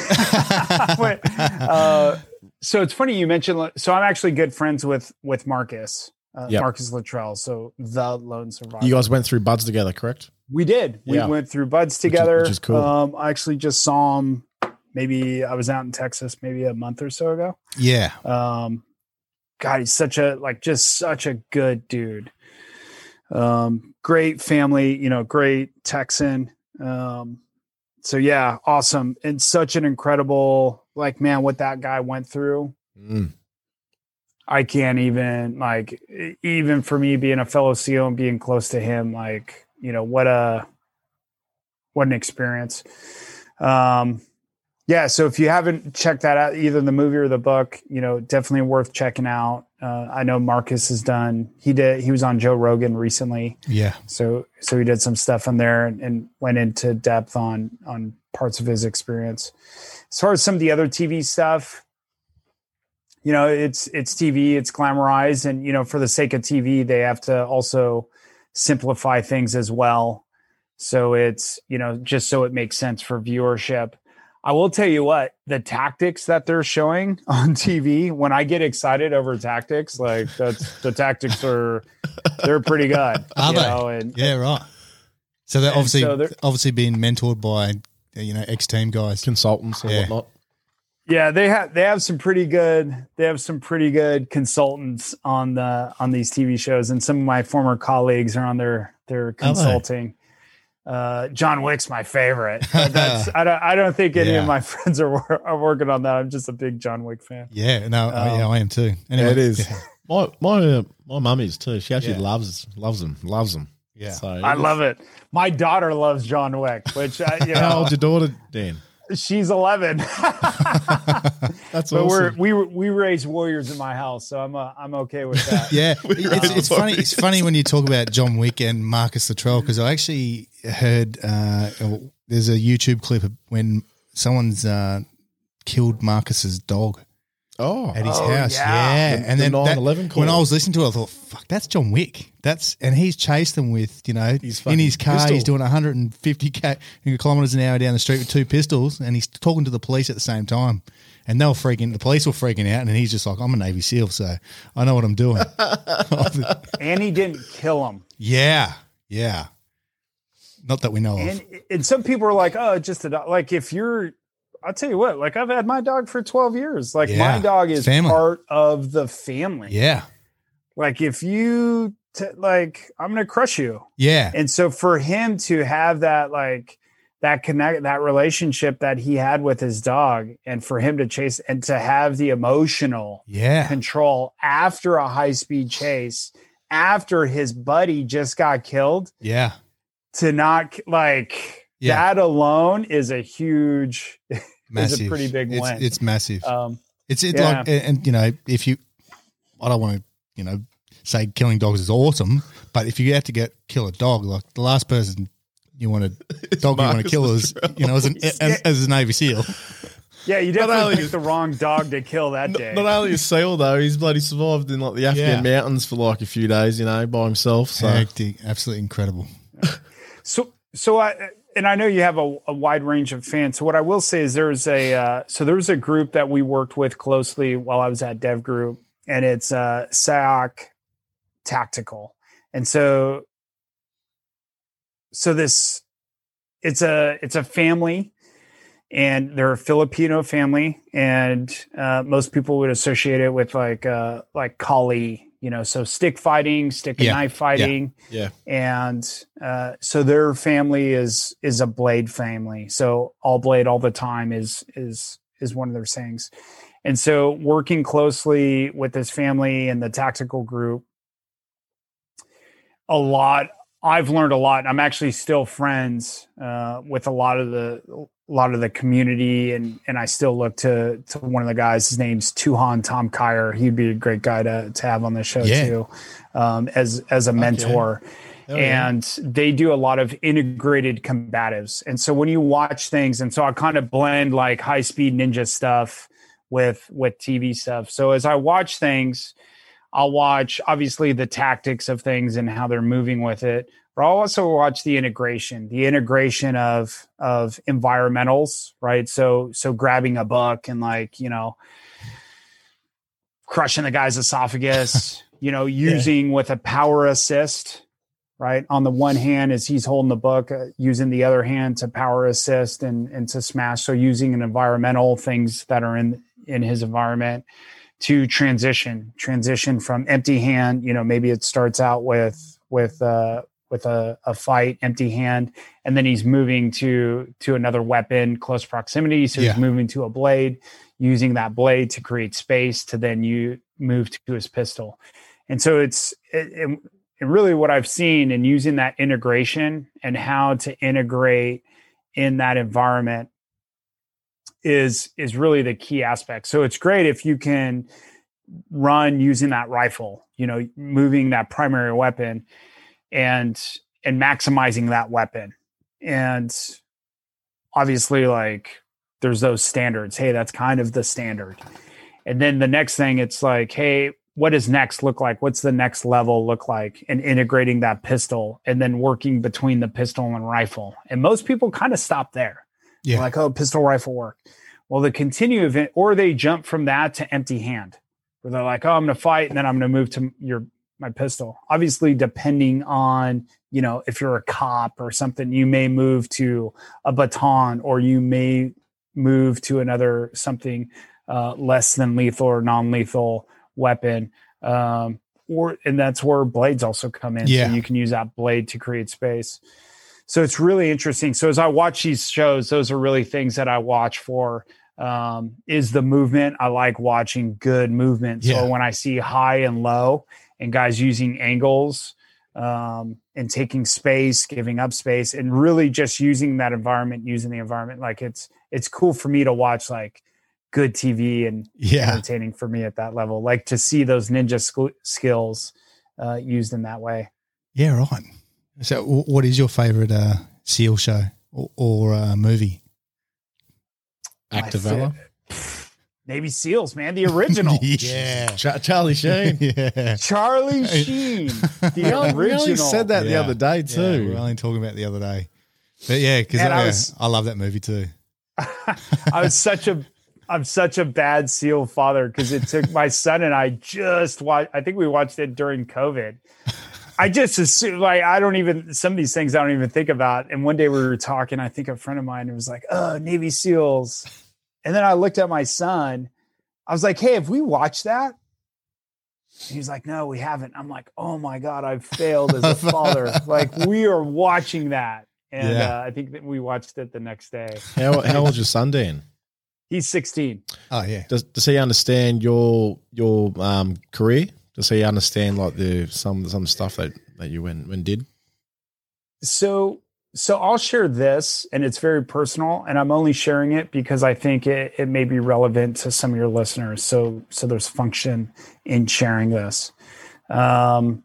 uh, so it's funny you mentioned. So I'm actually good friends with with Marcus, uh, yep. Marcus Luttrell. So the Lone Survivor. You guys went through Buds together, correct? We did. We yeah. went through Buds together. Which is, which is cool. Um, I actually just saw him. Maybe I was out in Texas maybe a month or so ago. Yeah. Um, God, he's such a, like, just such a good dude. Um, great family, you know, great Texan. Um, so yeah, awesome. And such an incredible, like, man, what that guy went through. Mm. I can't even like, even for me being a fellow SEAL and being close to him, like, you know, what a, what an experience. Um, yeah. So if you haven't checked that out, either the movie or the book, you know, definitely worth checking out. Uh, I know Marcus has done, he did, he was on Joe Rogan recently. Yeah. So, so he did some stuff in there and, and went into depth on, on parts of his experience. As far as some of the other T V stuff, you know, it's, it's T V, it's glamorized. And, you know, for the sake of T V, they have to also simplify things as well. So it's, you know, just so it makes sense for viewership. I will tell you what, the tactics that they're showing on T V, when I get excited over tactics, like that's the tactics are, they're pretty good. Are you they? know, and, yeah, right. So they're obviously, so they're, obviously being mentored by, you know, ex-team guys. Consultants or Yeah. whatnot. yeah, they have, they have some pretty good, they have some pretty good consultants on the, on these T V shows. And some of my former colleagues are on their, their consulting. Uh, John Wick's my favorite. But that's, I don't. I don't think any Yeah. of my friends are, wor- are working on that. I'm just a big John Wick fan. Yeah, no, I- Um, yeah, I am too. Anyway, Yeah, it is. Yeah. My my uh, my mum is too. She actually Yeah. loves loves them, loves them. Yeah. So I love it. My daughter loves John Wick, which I, you How know, old's your daughter, Dan? she's eleven. That's But we're awesome. we we raise warriors in my house, so I'm uh, I'm okay with that. Yeah, it's, it's funny. It's funny when you talk about John Wick and Marcus Luttrell, because I actually heard uh, there's a YouTube clip of when someone's uh, killed Marcus's dog Oh, at his Oh, house. yeah. Yeah, The- and the then that- nine eleven call. when I was listening to it, I thought, "Fuck, that's John Wick." That's and he's chased them with you know His in his fucking car. pistol. He's doing one hundred fifty kilometers an hour down the street with two pistols, and he's talking to the police at the same time. And they were freaking. The police were freaking out, and he's just like, "I'm a Navy SEAL, so I know what I'm doing." And he didn't kill him. Yeah, yeah. Not that we know of. And and some people are like, oh, just a dog. Like if you're, I'll tell you what. Like I've had my dog for twelve years. Like Yeah. my dog is Family. part of the family. Yeah, Like if you t- like, I'm gonna crush you. yeah, And so for him to have that, like that connect, that relationship that he had with his dog, and for him to chase and to have the emotional yeah, control after a high speed chase, after his buddy just got killed, yeah, to not like Yeah. that alone is a huge, massive. is a pretty big it's, win. It's massive. Um, it's it's yeah. like, and, and you know, if you, I don't want to, you know, say killing dogs is awesome, but if you had to get kill a dog, like the last person you want to dog you want to Marcus kill is, you know, as an as, as a Navy SEAL. yeah, you Not definitely only- picked the wrong dog to kill that day. Not only a SEAL though, he's bloody survived in like the Afghan Yeah. mountains for like a few days, you know, by himself. So Hectic, absolutely incredible. So, so I, and I know you have a, a wide range of fans. So what I will say is there's a, uh, so there was a group that we worked with closely while I was at Dev Group, and it's uh, S A O C Tactical. And so, so this, it's a, it's a family, and they're a Filipino family, and uh, most people would associate it with like, uh, like Kali, you know, so stick fighting, stick and Yeah, knife fighting. yeah, And uh, so their family is is a blade family. So all blade all the time is is is one of their sayings. And so working closely with this family and the tactical group, a lot. I've learned a lot. I'm actually still friends uh, with a lot of the a lot of the community, and and I still look to to one of the guys. His name's Tuhan Tom Kyer. He'd be a great guy to to have on the show Yeah. too, um, as as a mentor. Oh, yeah. And they do a lot of integrated combatives. And so when you watch things, and so I kind of blend like high speed ninja stuff with with T V stuff. So as I watch things, I'll watch obviously the tactics of things and how they're moving with it, but I'll also watch the integration, the integration of of environmentals, right? So so grabbing a book and like, you know, crushing the guy's esophagus, you know, using with a power assist, right? On the one hand, as he's holding the book, uh, using the other hand to power assist and and to smash. So using an environmental things that are in in his environment to transition, transition from empty hand. You know, maybe it starts out with with uh, with a, a fight, empty hand, and then he's moving to to another weapon, close proximity. So Yeah. he's moving to a blade, using that blade to create space to then you move to his pistol. And so it's it, it, and really what I've seen in using that integration and how to integrate in that environment is, is really the key aspect. So it's great if you can run using that rifle, you know, moving that primary weapon and, and maximizing that weapon. And obviously, like, there's those standards. Hey, that's kind of the standard. And then the next thing, it's like, hey, what does next look like? What's the next level look like? And integrating that pistol and then working between the pistol and rifle. And most people kind of stop there. Yeah. They're like, oh, pistol rifle work. Well, the continue event, or they jump from that to empty hand, where they're like, oh, I'm going to fight, and then I'm going to move to your my pistol. Obviously, depending on, you know, if you're a cop or something, you may move to a baton, or you may move to another something uh, less than lethal or non-lethal weapon. Um, or and that's where blades also come in. Yeah. So you can use that blade to create space. So it's really interesting. So as I watch these shows, those are really things that I watch for. Um, is the movement. I like watching good movement. So Yeah. when I see high and low and guys using angles um, and taking space, giving up space, and really just using that environment, using the environment, like it's it's cool for me to watch, like, good T V and Yeah. entertaining for me at that level, like to see those ninja sk- skills uh, used in that way. Yeah, right. So w- what is your favorite uh, SEAL show or, or uh, movie? Act of My Valor. fa- Navy SEALs, man, the original. Yeah. Ch- Charlie Sheen. Yeah. Charlie Sheen, the We only, we original. only said that the Yeah. other day Yeah, too. we were only talking about it the other day. But yeah, because And I, I was- I love that movie too. I was such a, I'm such a bad SEAL father because it took my son and I just watched. I think we watched it during COVID. I just assume, like, I don't even, some of these things I don't even think about. And one day we were talking, I think a friend of mine was like, oh, Navy SEALs. And then I looked at my son. I was like, hey, have we watched that? And he's like, no, we haven't. I'm like, oh my God, I've failed as a father. Like, we are watching that. And Yeah. uh, I think that we watched it the next day. How how old's your son, Dan? He's sixteen. Oh yeah. Does does he understand your your um career? Does he understand like the some some stuff that, that you went and did? So, so I'll share this, and it's very personal, and I'm only sharing it because I think it, it may be relevant to some of your listeners. So, so there's function in sharing this. Um,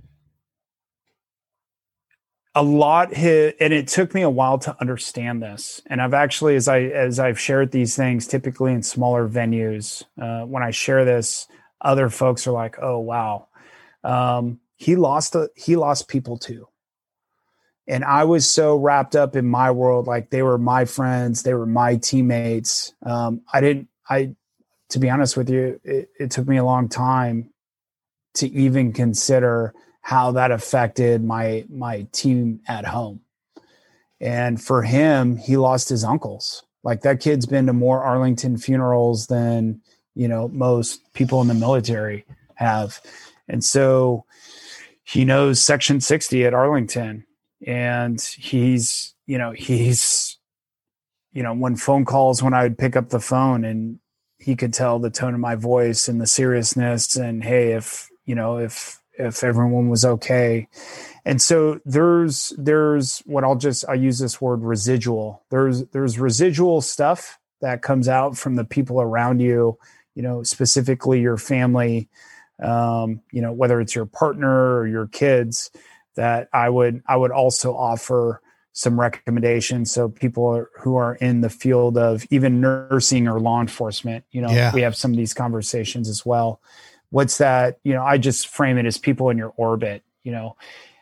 a lot hit, and it took me a while to understand this. And I've actually, as I as I've shared these things, typically in smaller venues, uh, when I share this, other folks are like, "Oh, wow, um, he lost a, he lost people too." And I was so wrapped up in my world, like they were my friends, they were my teammates. Um, I didn't, I, to be honest with you, it, it took me a long time to even consider how that affected my, my team at home. And for him, he lost his uncles. Like, that kid's been to more Arlington funerals than, you know, most people in the military have. And so he knows Section sixty at Arlington. And he's, you know, he's, you know, when phone calls, when I would pick up the phone and he could tell the tone of my voice and the seriousness and, hey, if, you know, if, if everyone was okay. And so there's, there's what I'll just, I use this word residual. There's, there's residual stuff that comes out from the people around you, you know, specifically your family, um, you know, whether it's your partner or your kids, that I would I would also offer some recommendations. So people are, who are in the field of even nursing or law enforcement, you know, Yeah. we have some of these conversations as well. What's that? You know, I just frame it as people in your orbit. You know,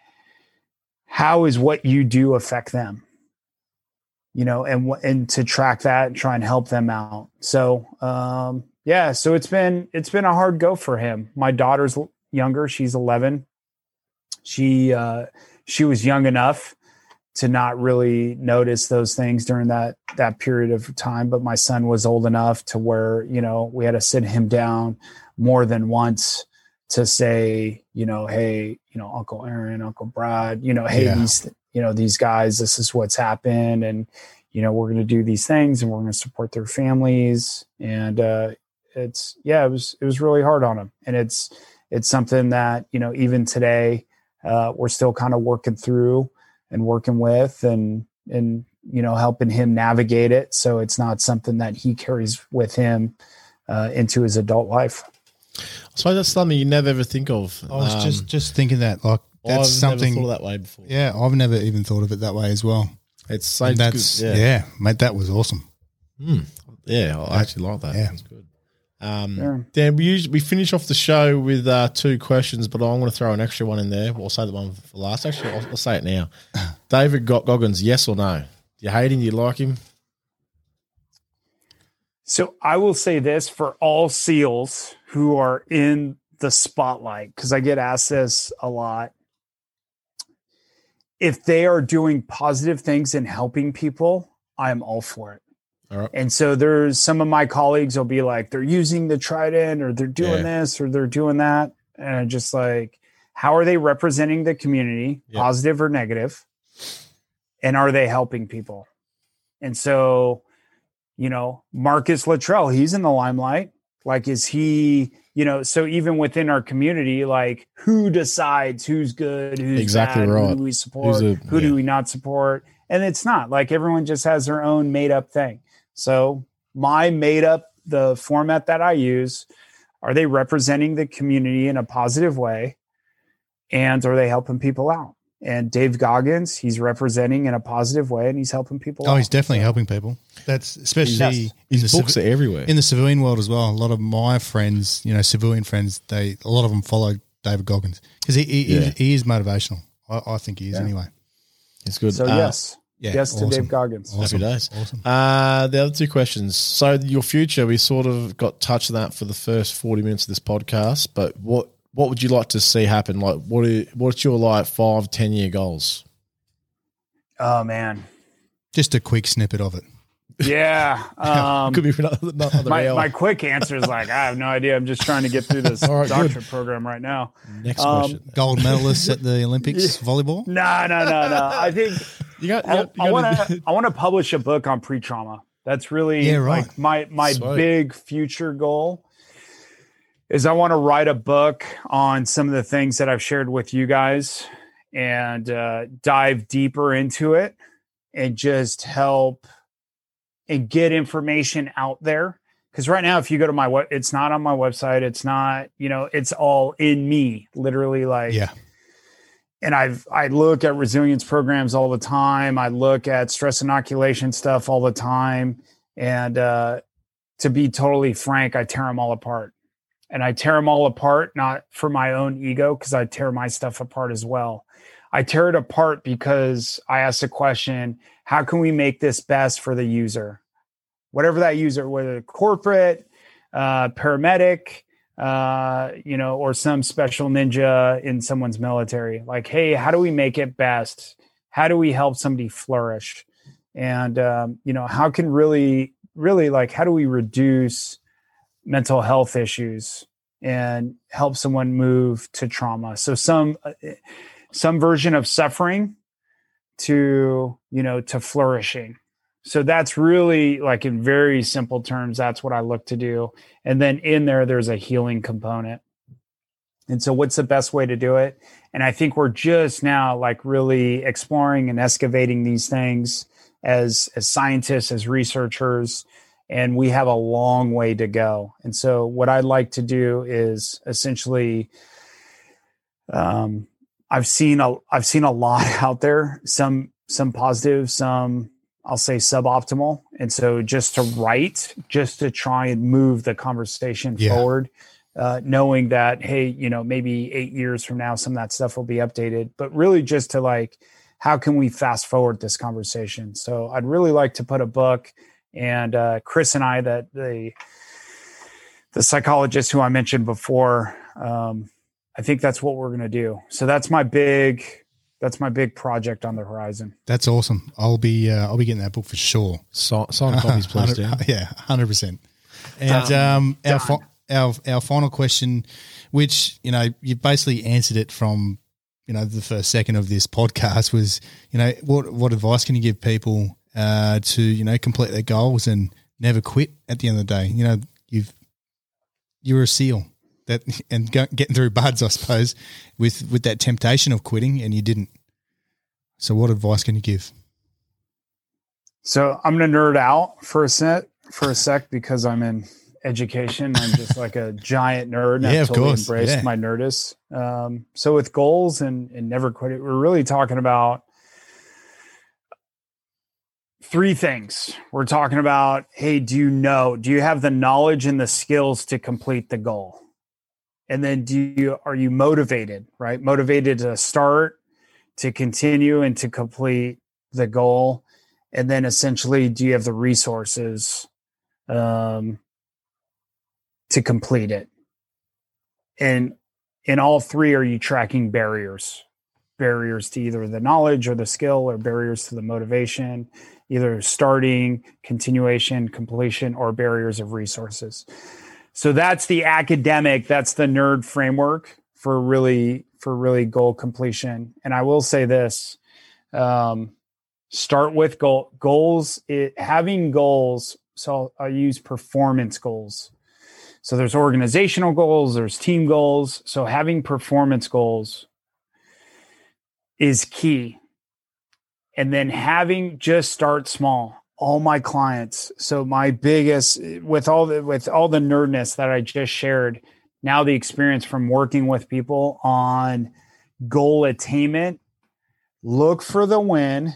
how is what you do affect them? You know, and and to track that and try and help them out. So um, yeah, so it's been it's been a hard go for him. My daughter's younger; she's eleven. She uh, she was young enough to not really notice those things during that that period of time. But my son was old enough to where, you know, we had to sit him down more than once to say, you know, hey, you know, Uncle Aaron, Uncle Brad, you know, hey, Yeah. these, you know, these guys, this is what's happened, and you know, we're going to do these things, and we're going to support their families, and uh, it's, yeah, it was, it was really hard on him. And it's, it's something that, you know, even today, uh, we're still kind of working through and working with and, and, you know, helping him navigate it. So it's not something that he carries with him, uh, into his adult life. So that's something you never ever think of. I was um, just, just thinking that, like, that's I've something never thought that way before. Yeah, I've never even thought of it that way as well. It's so And that's good. yeah. Yeah. mate, that was awesome. Mm. Yeah, I actually like that. Yeah. That's good. Um, Yeah. Dan, we usually, we finish off the show with uh, two questions, but I'm going to throw an extra one in there. We'll say the one for last. Actually, I'll, I'll say it now. David Goggins, yes or no? Do you hate him? Do you like him? So I will say this for all SEALs who are in the spotlight, because I get asked this a lot. If they are doing positive things and helping people, I'm all for it. All right. And so there's some of my colleagues will be like, they're using the Trident or they're doing Yeah. this or they're doing that. And I'm just like, how are they representing the community, Yeah. positive or negative? And are they helping people? And so, you know, Marcus Luttrell, he's in the limelight. Like, is he, you know, so even within our community, like who decides who's good, who's Exactly bad, right. who do we support, Who's a- who yeah. do we not support? And it's not like everyone just has their own made up thing. So my made up, the format that I use, are they representing the community in a positive way? And are they helping people out? And Dave Goggins, he's representing in a positive way and he's helping people Oh, out. he's definitely helping people. That's especially Yes. in His the books civ- are everywhere. in the civilian world as well. A lot of my friends, you know, civilian friends, they a lot of them follow David Goggins because he he, Yeah. he is motivational. I, I think he is Yeah. anyway. It's good. So Uh, yes, Yeah, yes to awesome. Dave Goggins. Awesome. Happy days. Awesome. Uh, the other two questions. So your future, we sort of got touched on that for the first forty minutes of this podcast, but what what would you like to see happen? Like, what are, what's your like five, ten year goals? Oh man, Just a quick snippet of it. yeah. Um, Could be for another, another my hour. my quick answer is like I have no idea. I'm just trying to get through this All right, good. doctorate program right now. Next um, question. Gold medalists at the Olympics volleyball. No, no, no, no. I think You got. You I, got, you I got want to. I want to publish a book on pre-trauma. That's really Yeah, right. like my my Sweet. big future goal. Is I want to write a book on some of the things that I've shared with you guys and uh, dive deeper into it and just help and get information out there. Because right now, if you go to my web, it's not on my website. It's not, you know, it's all in me, literally like. Yeah. And I've, I look at resilience programs all the time. I look at stress inoculation stuff all the time. And uh, to be totally frank, I tear them all apart. And I tear them all apart, not for my own ego, because I tear my stuff apart as well. I tear it apart because I ask the question, how can we make this best for the user? Whatever that user, whether corporate, uh, paramedic, uh, you know, or some special ninja in someone's military. Like, hey, how do we make it best? How do we help somebody flourish? And, um, you know, how can really, really like, how do we reduce mental health issues and help someone move to trauma? So some, some version of suffering to, you know, to flourishing. So that's really like in very simple terms, that's what I look to do. And then in there, there's a healing component. And so what's the best way to do it? And I think we're just now like really exploring and excavating these things as, as scientists, as researchers, and we have a long way to go. And so what I'd like to do is essentially, um, I've seen a, I've seen a lot out there, some, some positive, some I'll say suboptimal. And so just to write, just to try and move the conversation Yeah. forward, uh, knowing that, hey, you know, maybe eight years from now, some of that stuff will be updated, but really just to like, how can we fast forward this conversation? So I'd really like to put a book, and uh, Chris and I, that the, the psychologist who I mentioned before, um, I think that's what we're going to do. So that's my big, that's my big project on the horizon. That's awesome. I'll be uh, I'll be getting that book for sure. Sign, sign copies, please, Dan. Yeah, hundred percent. And um, our fi- our our final question, which you know you basically answered it from you know the first second of this podcast, was you know what what advice can you give people uh, to you know complete their goals and never quit at the end of the day? You know you've you were a SEAL that and go, getting through buds, I suppose, with with that temptation of quitting, and you didn't. So, what advice can you give? So, I'm going to nerd out for a sec, for a sec, because I'm in education. I'm just like a giant nerd. And yeah, I've of totally course. embraced Yeah. my nerdist. Um, so, with goals and, and never quit it, we're really talking about three things. We're talking about, hey, do you know, do you have the knowledge and the skills to complete the goal? And then do you, are you motivated, right? Motivated to start, to continue, and to complete the goal. And then essentially, do you have the resources um, to complete it? And in all three, are you tracking barriers? Barriers to either the knowledge or the skill, or barriers to the motivation, either starting, continuation, completion, or barriers of resources. So that's the academic, that's the nerd framework for really, for really goal completion. And I will say this, um, start with goal goals, it, having goals. So I'll, I'll use performance goals. So there's organizational goals, there's team goals. So having performance goals is key. And then having, just start small. All my clients. So my biggest, with all the, with all the nerdness that I just shared, now the experience from working with people on goal attainment, look for the win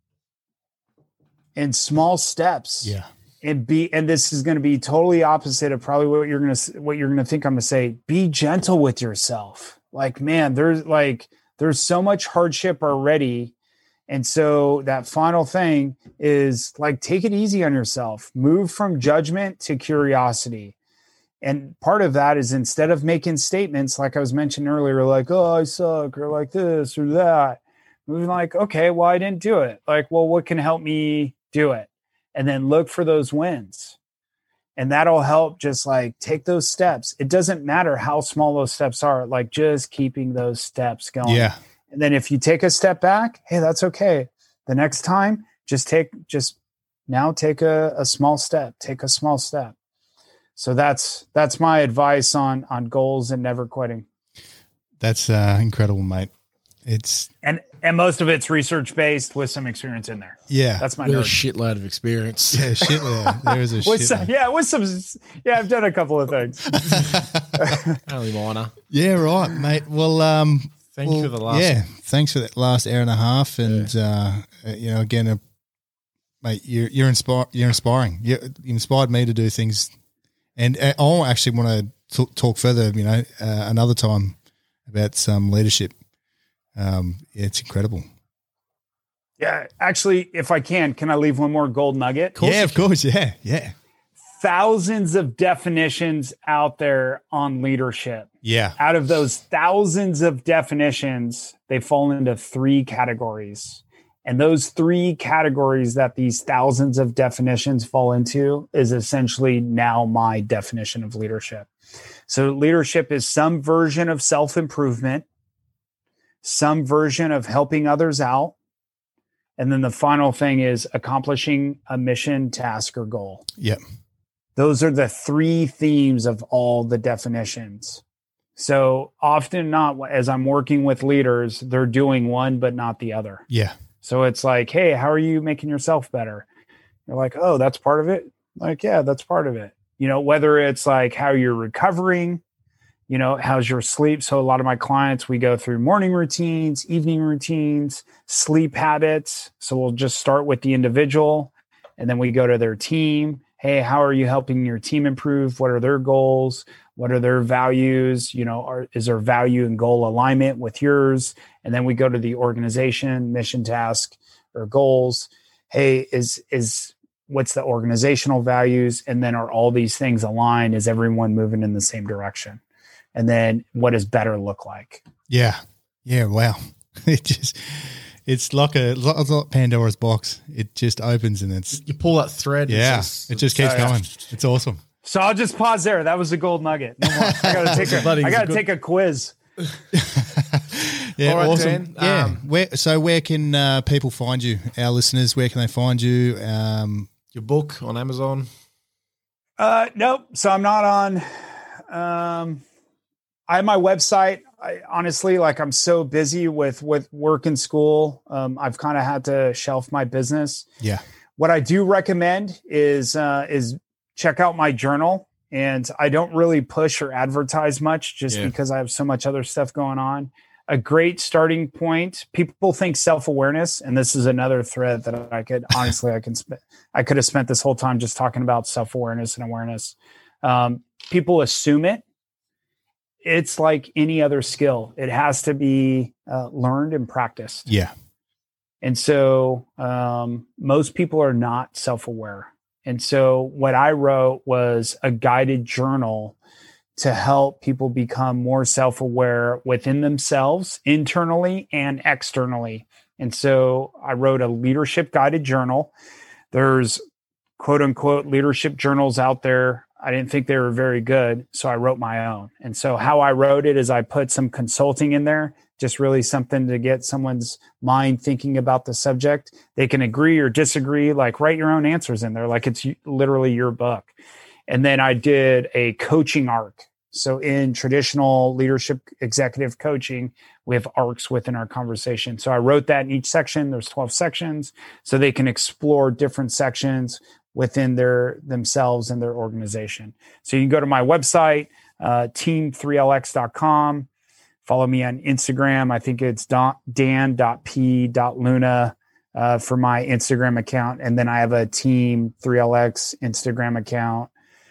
in small steps. Yeah. And be, and this is going to be totally opposite of probably what you're going to, what you're going to think I'm going to say. Be gentle with yourself. Like, man, there's like, there's so much hardship already. And so that final thing is like, take it easy on yourself, move from judgment to curiosity. And part of that is, instead of making statements, like I was mentioning earlier, like, oh, I suck, or like this or that, moving like, okay, well, I didn't do it. Like, well, what can help me do it? And then look for those wins. And that'll help, just like take those steps. It doesn't matter how small those steps are, like just keeping those steps going. Yeah. And then if you take a step back, hey, that's okay. The next time, just take, just now take a, a small step, take a small step. So that's, that's my advice on, on goals and never quitting. That's uh, incredible, mate. It's, and, and most of it's research-based with some experience in there. yeah, That's my With a nerd. shitload of experience. yeah, shit. Yeah, there is a With shit. some, yeah, with some, yeah, I've done a couple of things. Only minor. Yeah, right, mate. Well, um, Thank well, you for the last Yeah, one. thanks for that last hour and a half, and uh, you know, again, uh, mate, you're you're inspire you're inspiring. You, you inspired me to do things, and uh, I actually want to talk further. You know, uh, another time about some leadership. Um, yeah, it's incredible. Yeah, actually, if I can, can I leave one more gold nugget? Yeah, of course. Yeah, yeah, Thousands of definitions out there on leadership. yeah. Out of those thousands of definitions, they fall into three categories. And those three categories that these thousands of definitions fall into is essentially now my definition of leadership. So leadership is some version of self-improvement, some version of helping others out, and then the final thing is accomplishing a mission, task, or goal. Yep. Those are the three themes of all the definitions. So often not, as I'm working with leaders, they're doing one, but not the other. Yeah. So it's like, hey, how are you making yourself better? You're like, oh, that's part of it. Like, yeah, that's part of it. You know, whether it's like how you're recovering, you know, how's your sleep? So a lot of my clients, we go through morning routines, evening routines, sleep habits. So we'll just start with the individual and then we go to their team. Hey, how are you helping your team improve? What are their goals? What are their values? You know, are, is there value and goal alignment with yours? And then we go to the organization, mission, task, or goals. Hey, is is what's the organizational values? And then are all these things aligned? Is everyone moving in the same direction? And then what does better look like? Yeah. Yeah. Wow. It just, it's like a, it's like Pandora's box. It just opens and it's, You pull that thread. yeah, it's just- it just keeps Oh, yeah. going. It's awesome. So I'll just pause there. That was a gold nugget. No more. I gotta take a, Buddy, I it's a gotta good- take a quiz. Yeah. All right, awesome. Dan. Yeah. Um, where, so where can uh, people find you? Our listeners, where can they find you? Um, Your book on Amazon. Uh, nope. So I'm not on Um, I have my website. I, honestly, like I'm so busy with, with work and school. Um, I've kind of had to shelf my business. Yeah. What I do recommend is, uh, is check out my journal. And I don't really push or advertise much just yeah. because I have so much other stuff going on. A great starting point. People think self-awareness, and this is another thread that I could honestly, I can spend, I could have spent this whole time just talking about self-awareness and awareness. Um, people assume it. It's like any other skill. It has to be uh, learned and practiced. Yeah. And so um, most people are not self-aware. And so what I wrote was a guided journal to help people become more self-aware within themselves, internally and externally. And so I wrote a leadership guided journal. There's quote unquote leadership journals out there. I didn't think they were very good, so I wrote my own. And so how I wrote it is I put some consulting in there, just really something to get someone's mind thinking about the subject. They can agree or disagree, like write your own answers in there, like it's literally your book. And then I did a coaching arc. So in traditional leadership executive coaching, we have arcs within our conversation. So I wrote that in each section. There's twelve sections, so they can explore different sections within their themselves and their organization. So you can go to my website, uh, team three L X dot com. Follow me on Instagram. I think it's dan dot p dot luna uh, for my Instagram account. And then I have a Team three L X Instagram account.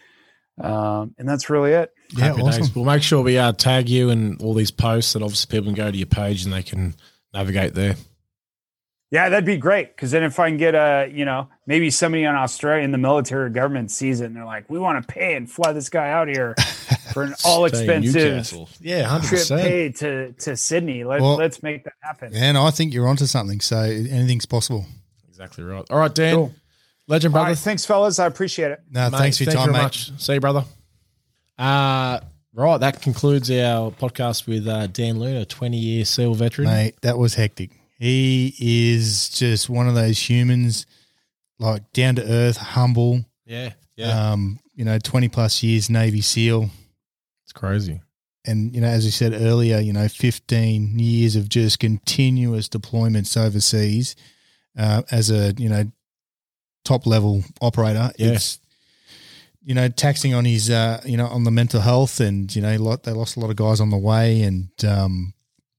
Um, and that's really it. Yeah, Happy awesome. Days. We'll make sure we uh, tag you in all these posts, and obviously people can go to your page and they can navigate there. Yeah, that'd be great. Because then if I can get a, you know, maybe somebody in Australia in the military or government sees it and they're like, we want to pay and fly this guy out here for an all expensive yeah, one hundred percent. trip paid to, to Sydney. Let, well, let's make that happen. And I think you're onto something. So anything's possible. Exactly right. All right, Dan. Cool. Legend, brother. Right, thanks, fellas. I appreciate it. No, mate, thanks for your thank time, you very mate. Much. See you, brother. Uh, right, that concludes our podcast with uh, Dan Luna, twenty-year SEAL veteran. Mate, that was hectic. He is just one of those humans, like down to earth, humble. Yeah, yeah. Um, you know, twenty plus years Navy SEAL. It's crazy. And, you know, as we said earlier, you know, fifteen years of just continuous deployments overseas uh, as a, you know, top level operator. Yeah. It's, you know, taxing on his, uh, you know, on the mental health, and, you know, they lost a lot of guys on the way, and, um,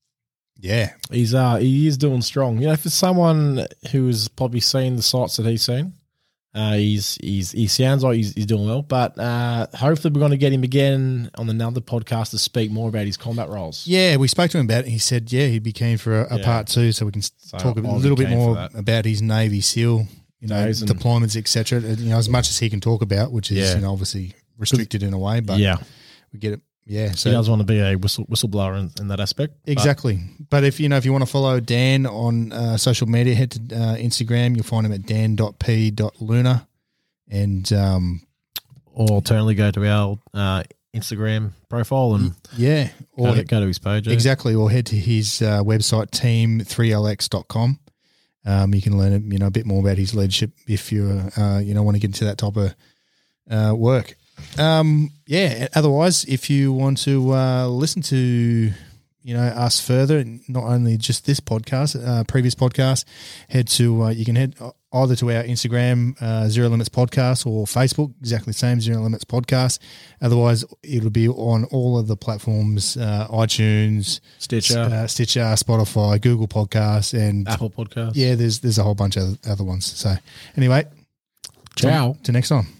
yeah. He's, uh, he is doing strong. You know, for someone who has probably seen the sights that he's seen, uh, he's, he's, he sounds like he's, he's doing well, but, uh, hopefully we're going to get him again on another podcast to speak more about his combat roles. Yeah. We spoke to him about it. He said, yeah, he'd be keen for a, a yeah. part two, so we can so talk a little bit more about his Navy SEAL, you know, Days deployments, et cetera. You know, as much as he can talk about, which is, yeah. you know, obviously restricted in a way, but yeah, we get it. Yeah. So he does want to be a whistle, whistleblower in, in that aspect. Exactly. But, but if, you know, if you want to follow Dan on uh, social media, head to uh, Instagram. You'll find him at dan dot p dot luna. And, um, or alternatively go to our uh, Instagram profile and yeah, or go to, go to his page. Eh? Exactly. Or head to his uh, website, team three L X dot com. Um, you can learn, you know, a bit more about his leadership if you, uh, you know, want to get into that type of uh, work. Um, yeah. Otherwise, if you want to uh, listen to, you know, us further, not only just this podcast, uh, previous podcast, head to, uh, you can head either to our Instagram, uh, Zero Limits Podcast, or Facebook, exactly the same, Zero Limits Podcast. Otherwise, it'll be on all of the platforms, uh, iTunes, Stitcher, uh, Stitcher, Spotify, Google Podcasts, and Apple Podcasts. Yeah, there's there's a whole bunch of other ones. So anyway, ciao. Till next time.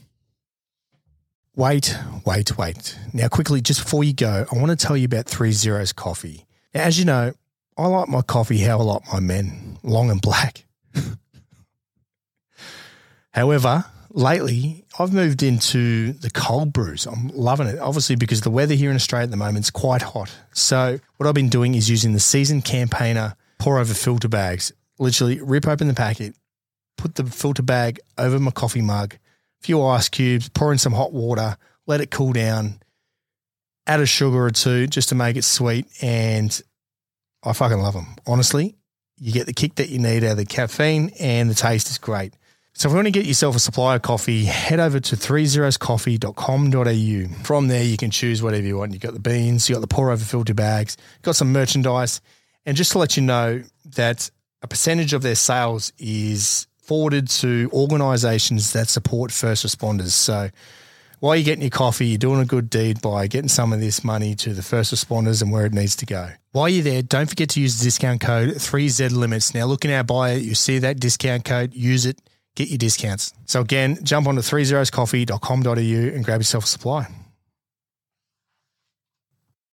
Wait, wait, wait. Now, quickly, just before you go, I want to tell you about Three Zeros Coffee. Now, as you know, I like my coffee how I like my men, long and black. However, lately, I've moved into the cold brews. I'm loving it, obviously, because the weather here in Australia at the moment is quite hot. So what I've been doing is using the Seasoned Campaigner pour-over filter bags. Literally rip open the packet, put the filter bag over my coffee mug, few ice cubes, pour in some hot water, let it cool down, add a sugar or two just to make it sweet, and I fucking love them. Honestly, you get the kick that you need out of the caffeine, and the taste is great. So if you want to get yourself a supply of coffee, head over to three zeros coffee dot com dot a u. From there, you can choose whatever you want. You've got the beans, you've got the pour-over filter bags, you've got some merchandise. And just to let you know that a percentage of their sales is forwarded to organisations that support first responders. So while you're getting your coffee, you're doing a good deed by getting some of this money to the first responders and where it needs to go. While you're there, don't forget to use the discount code three Z limits. Now, look in our bio, you see that discount code, use it, get your discounts. So again, jump on to three zeros coffee dot com dot a u and grab yourself a supply.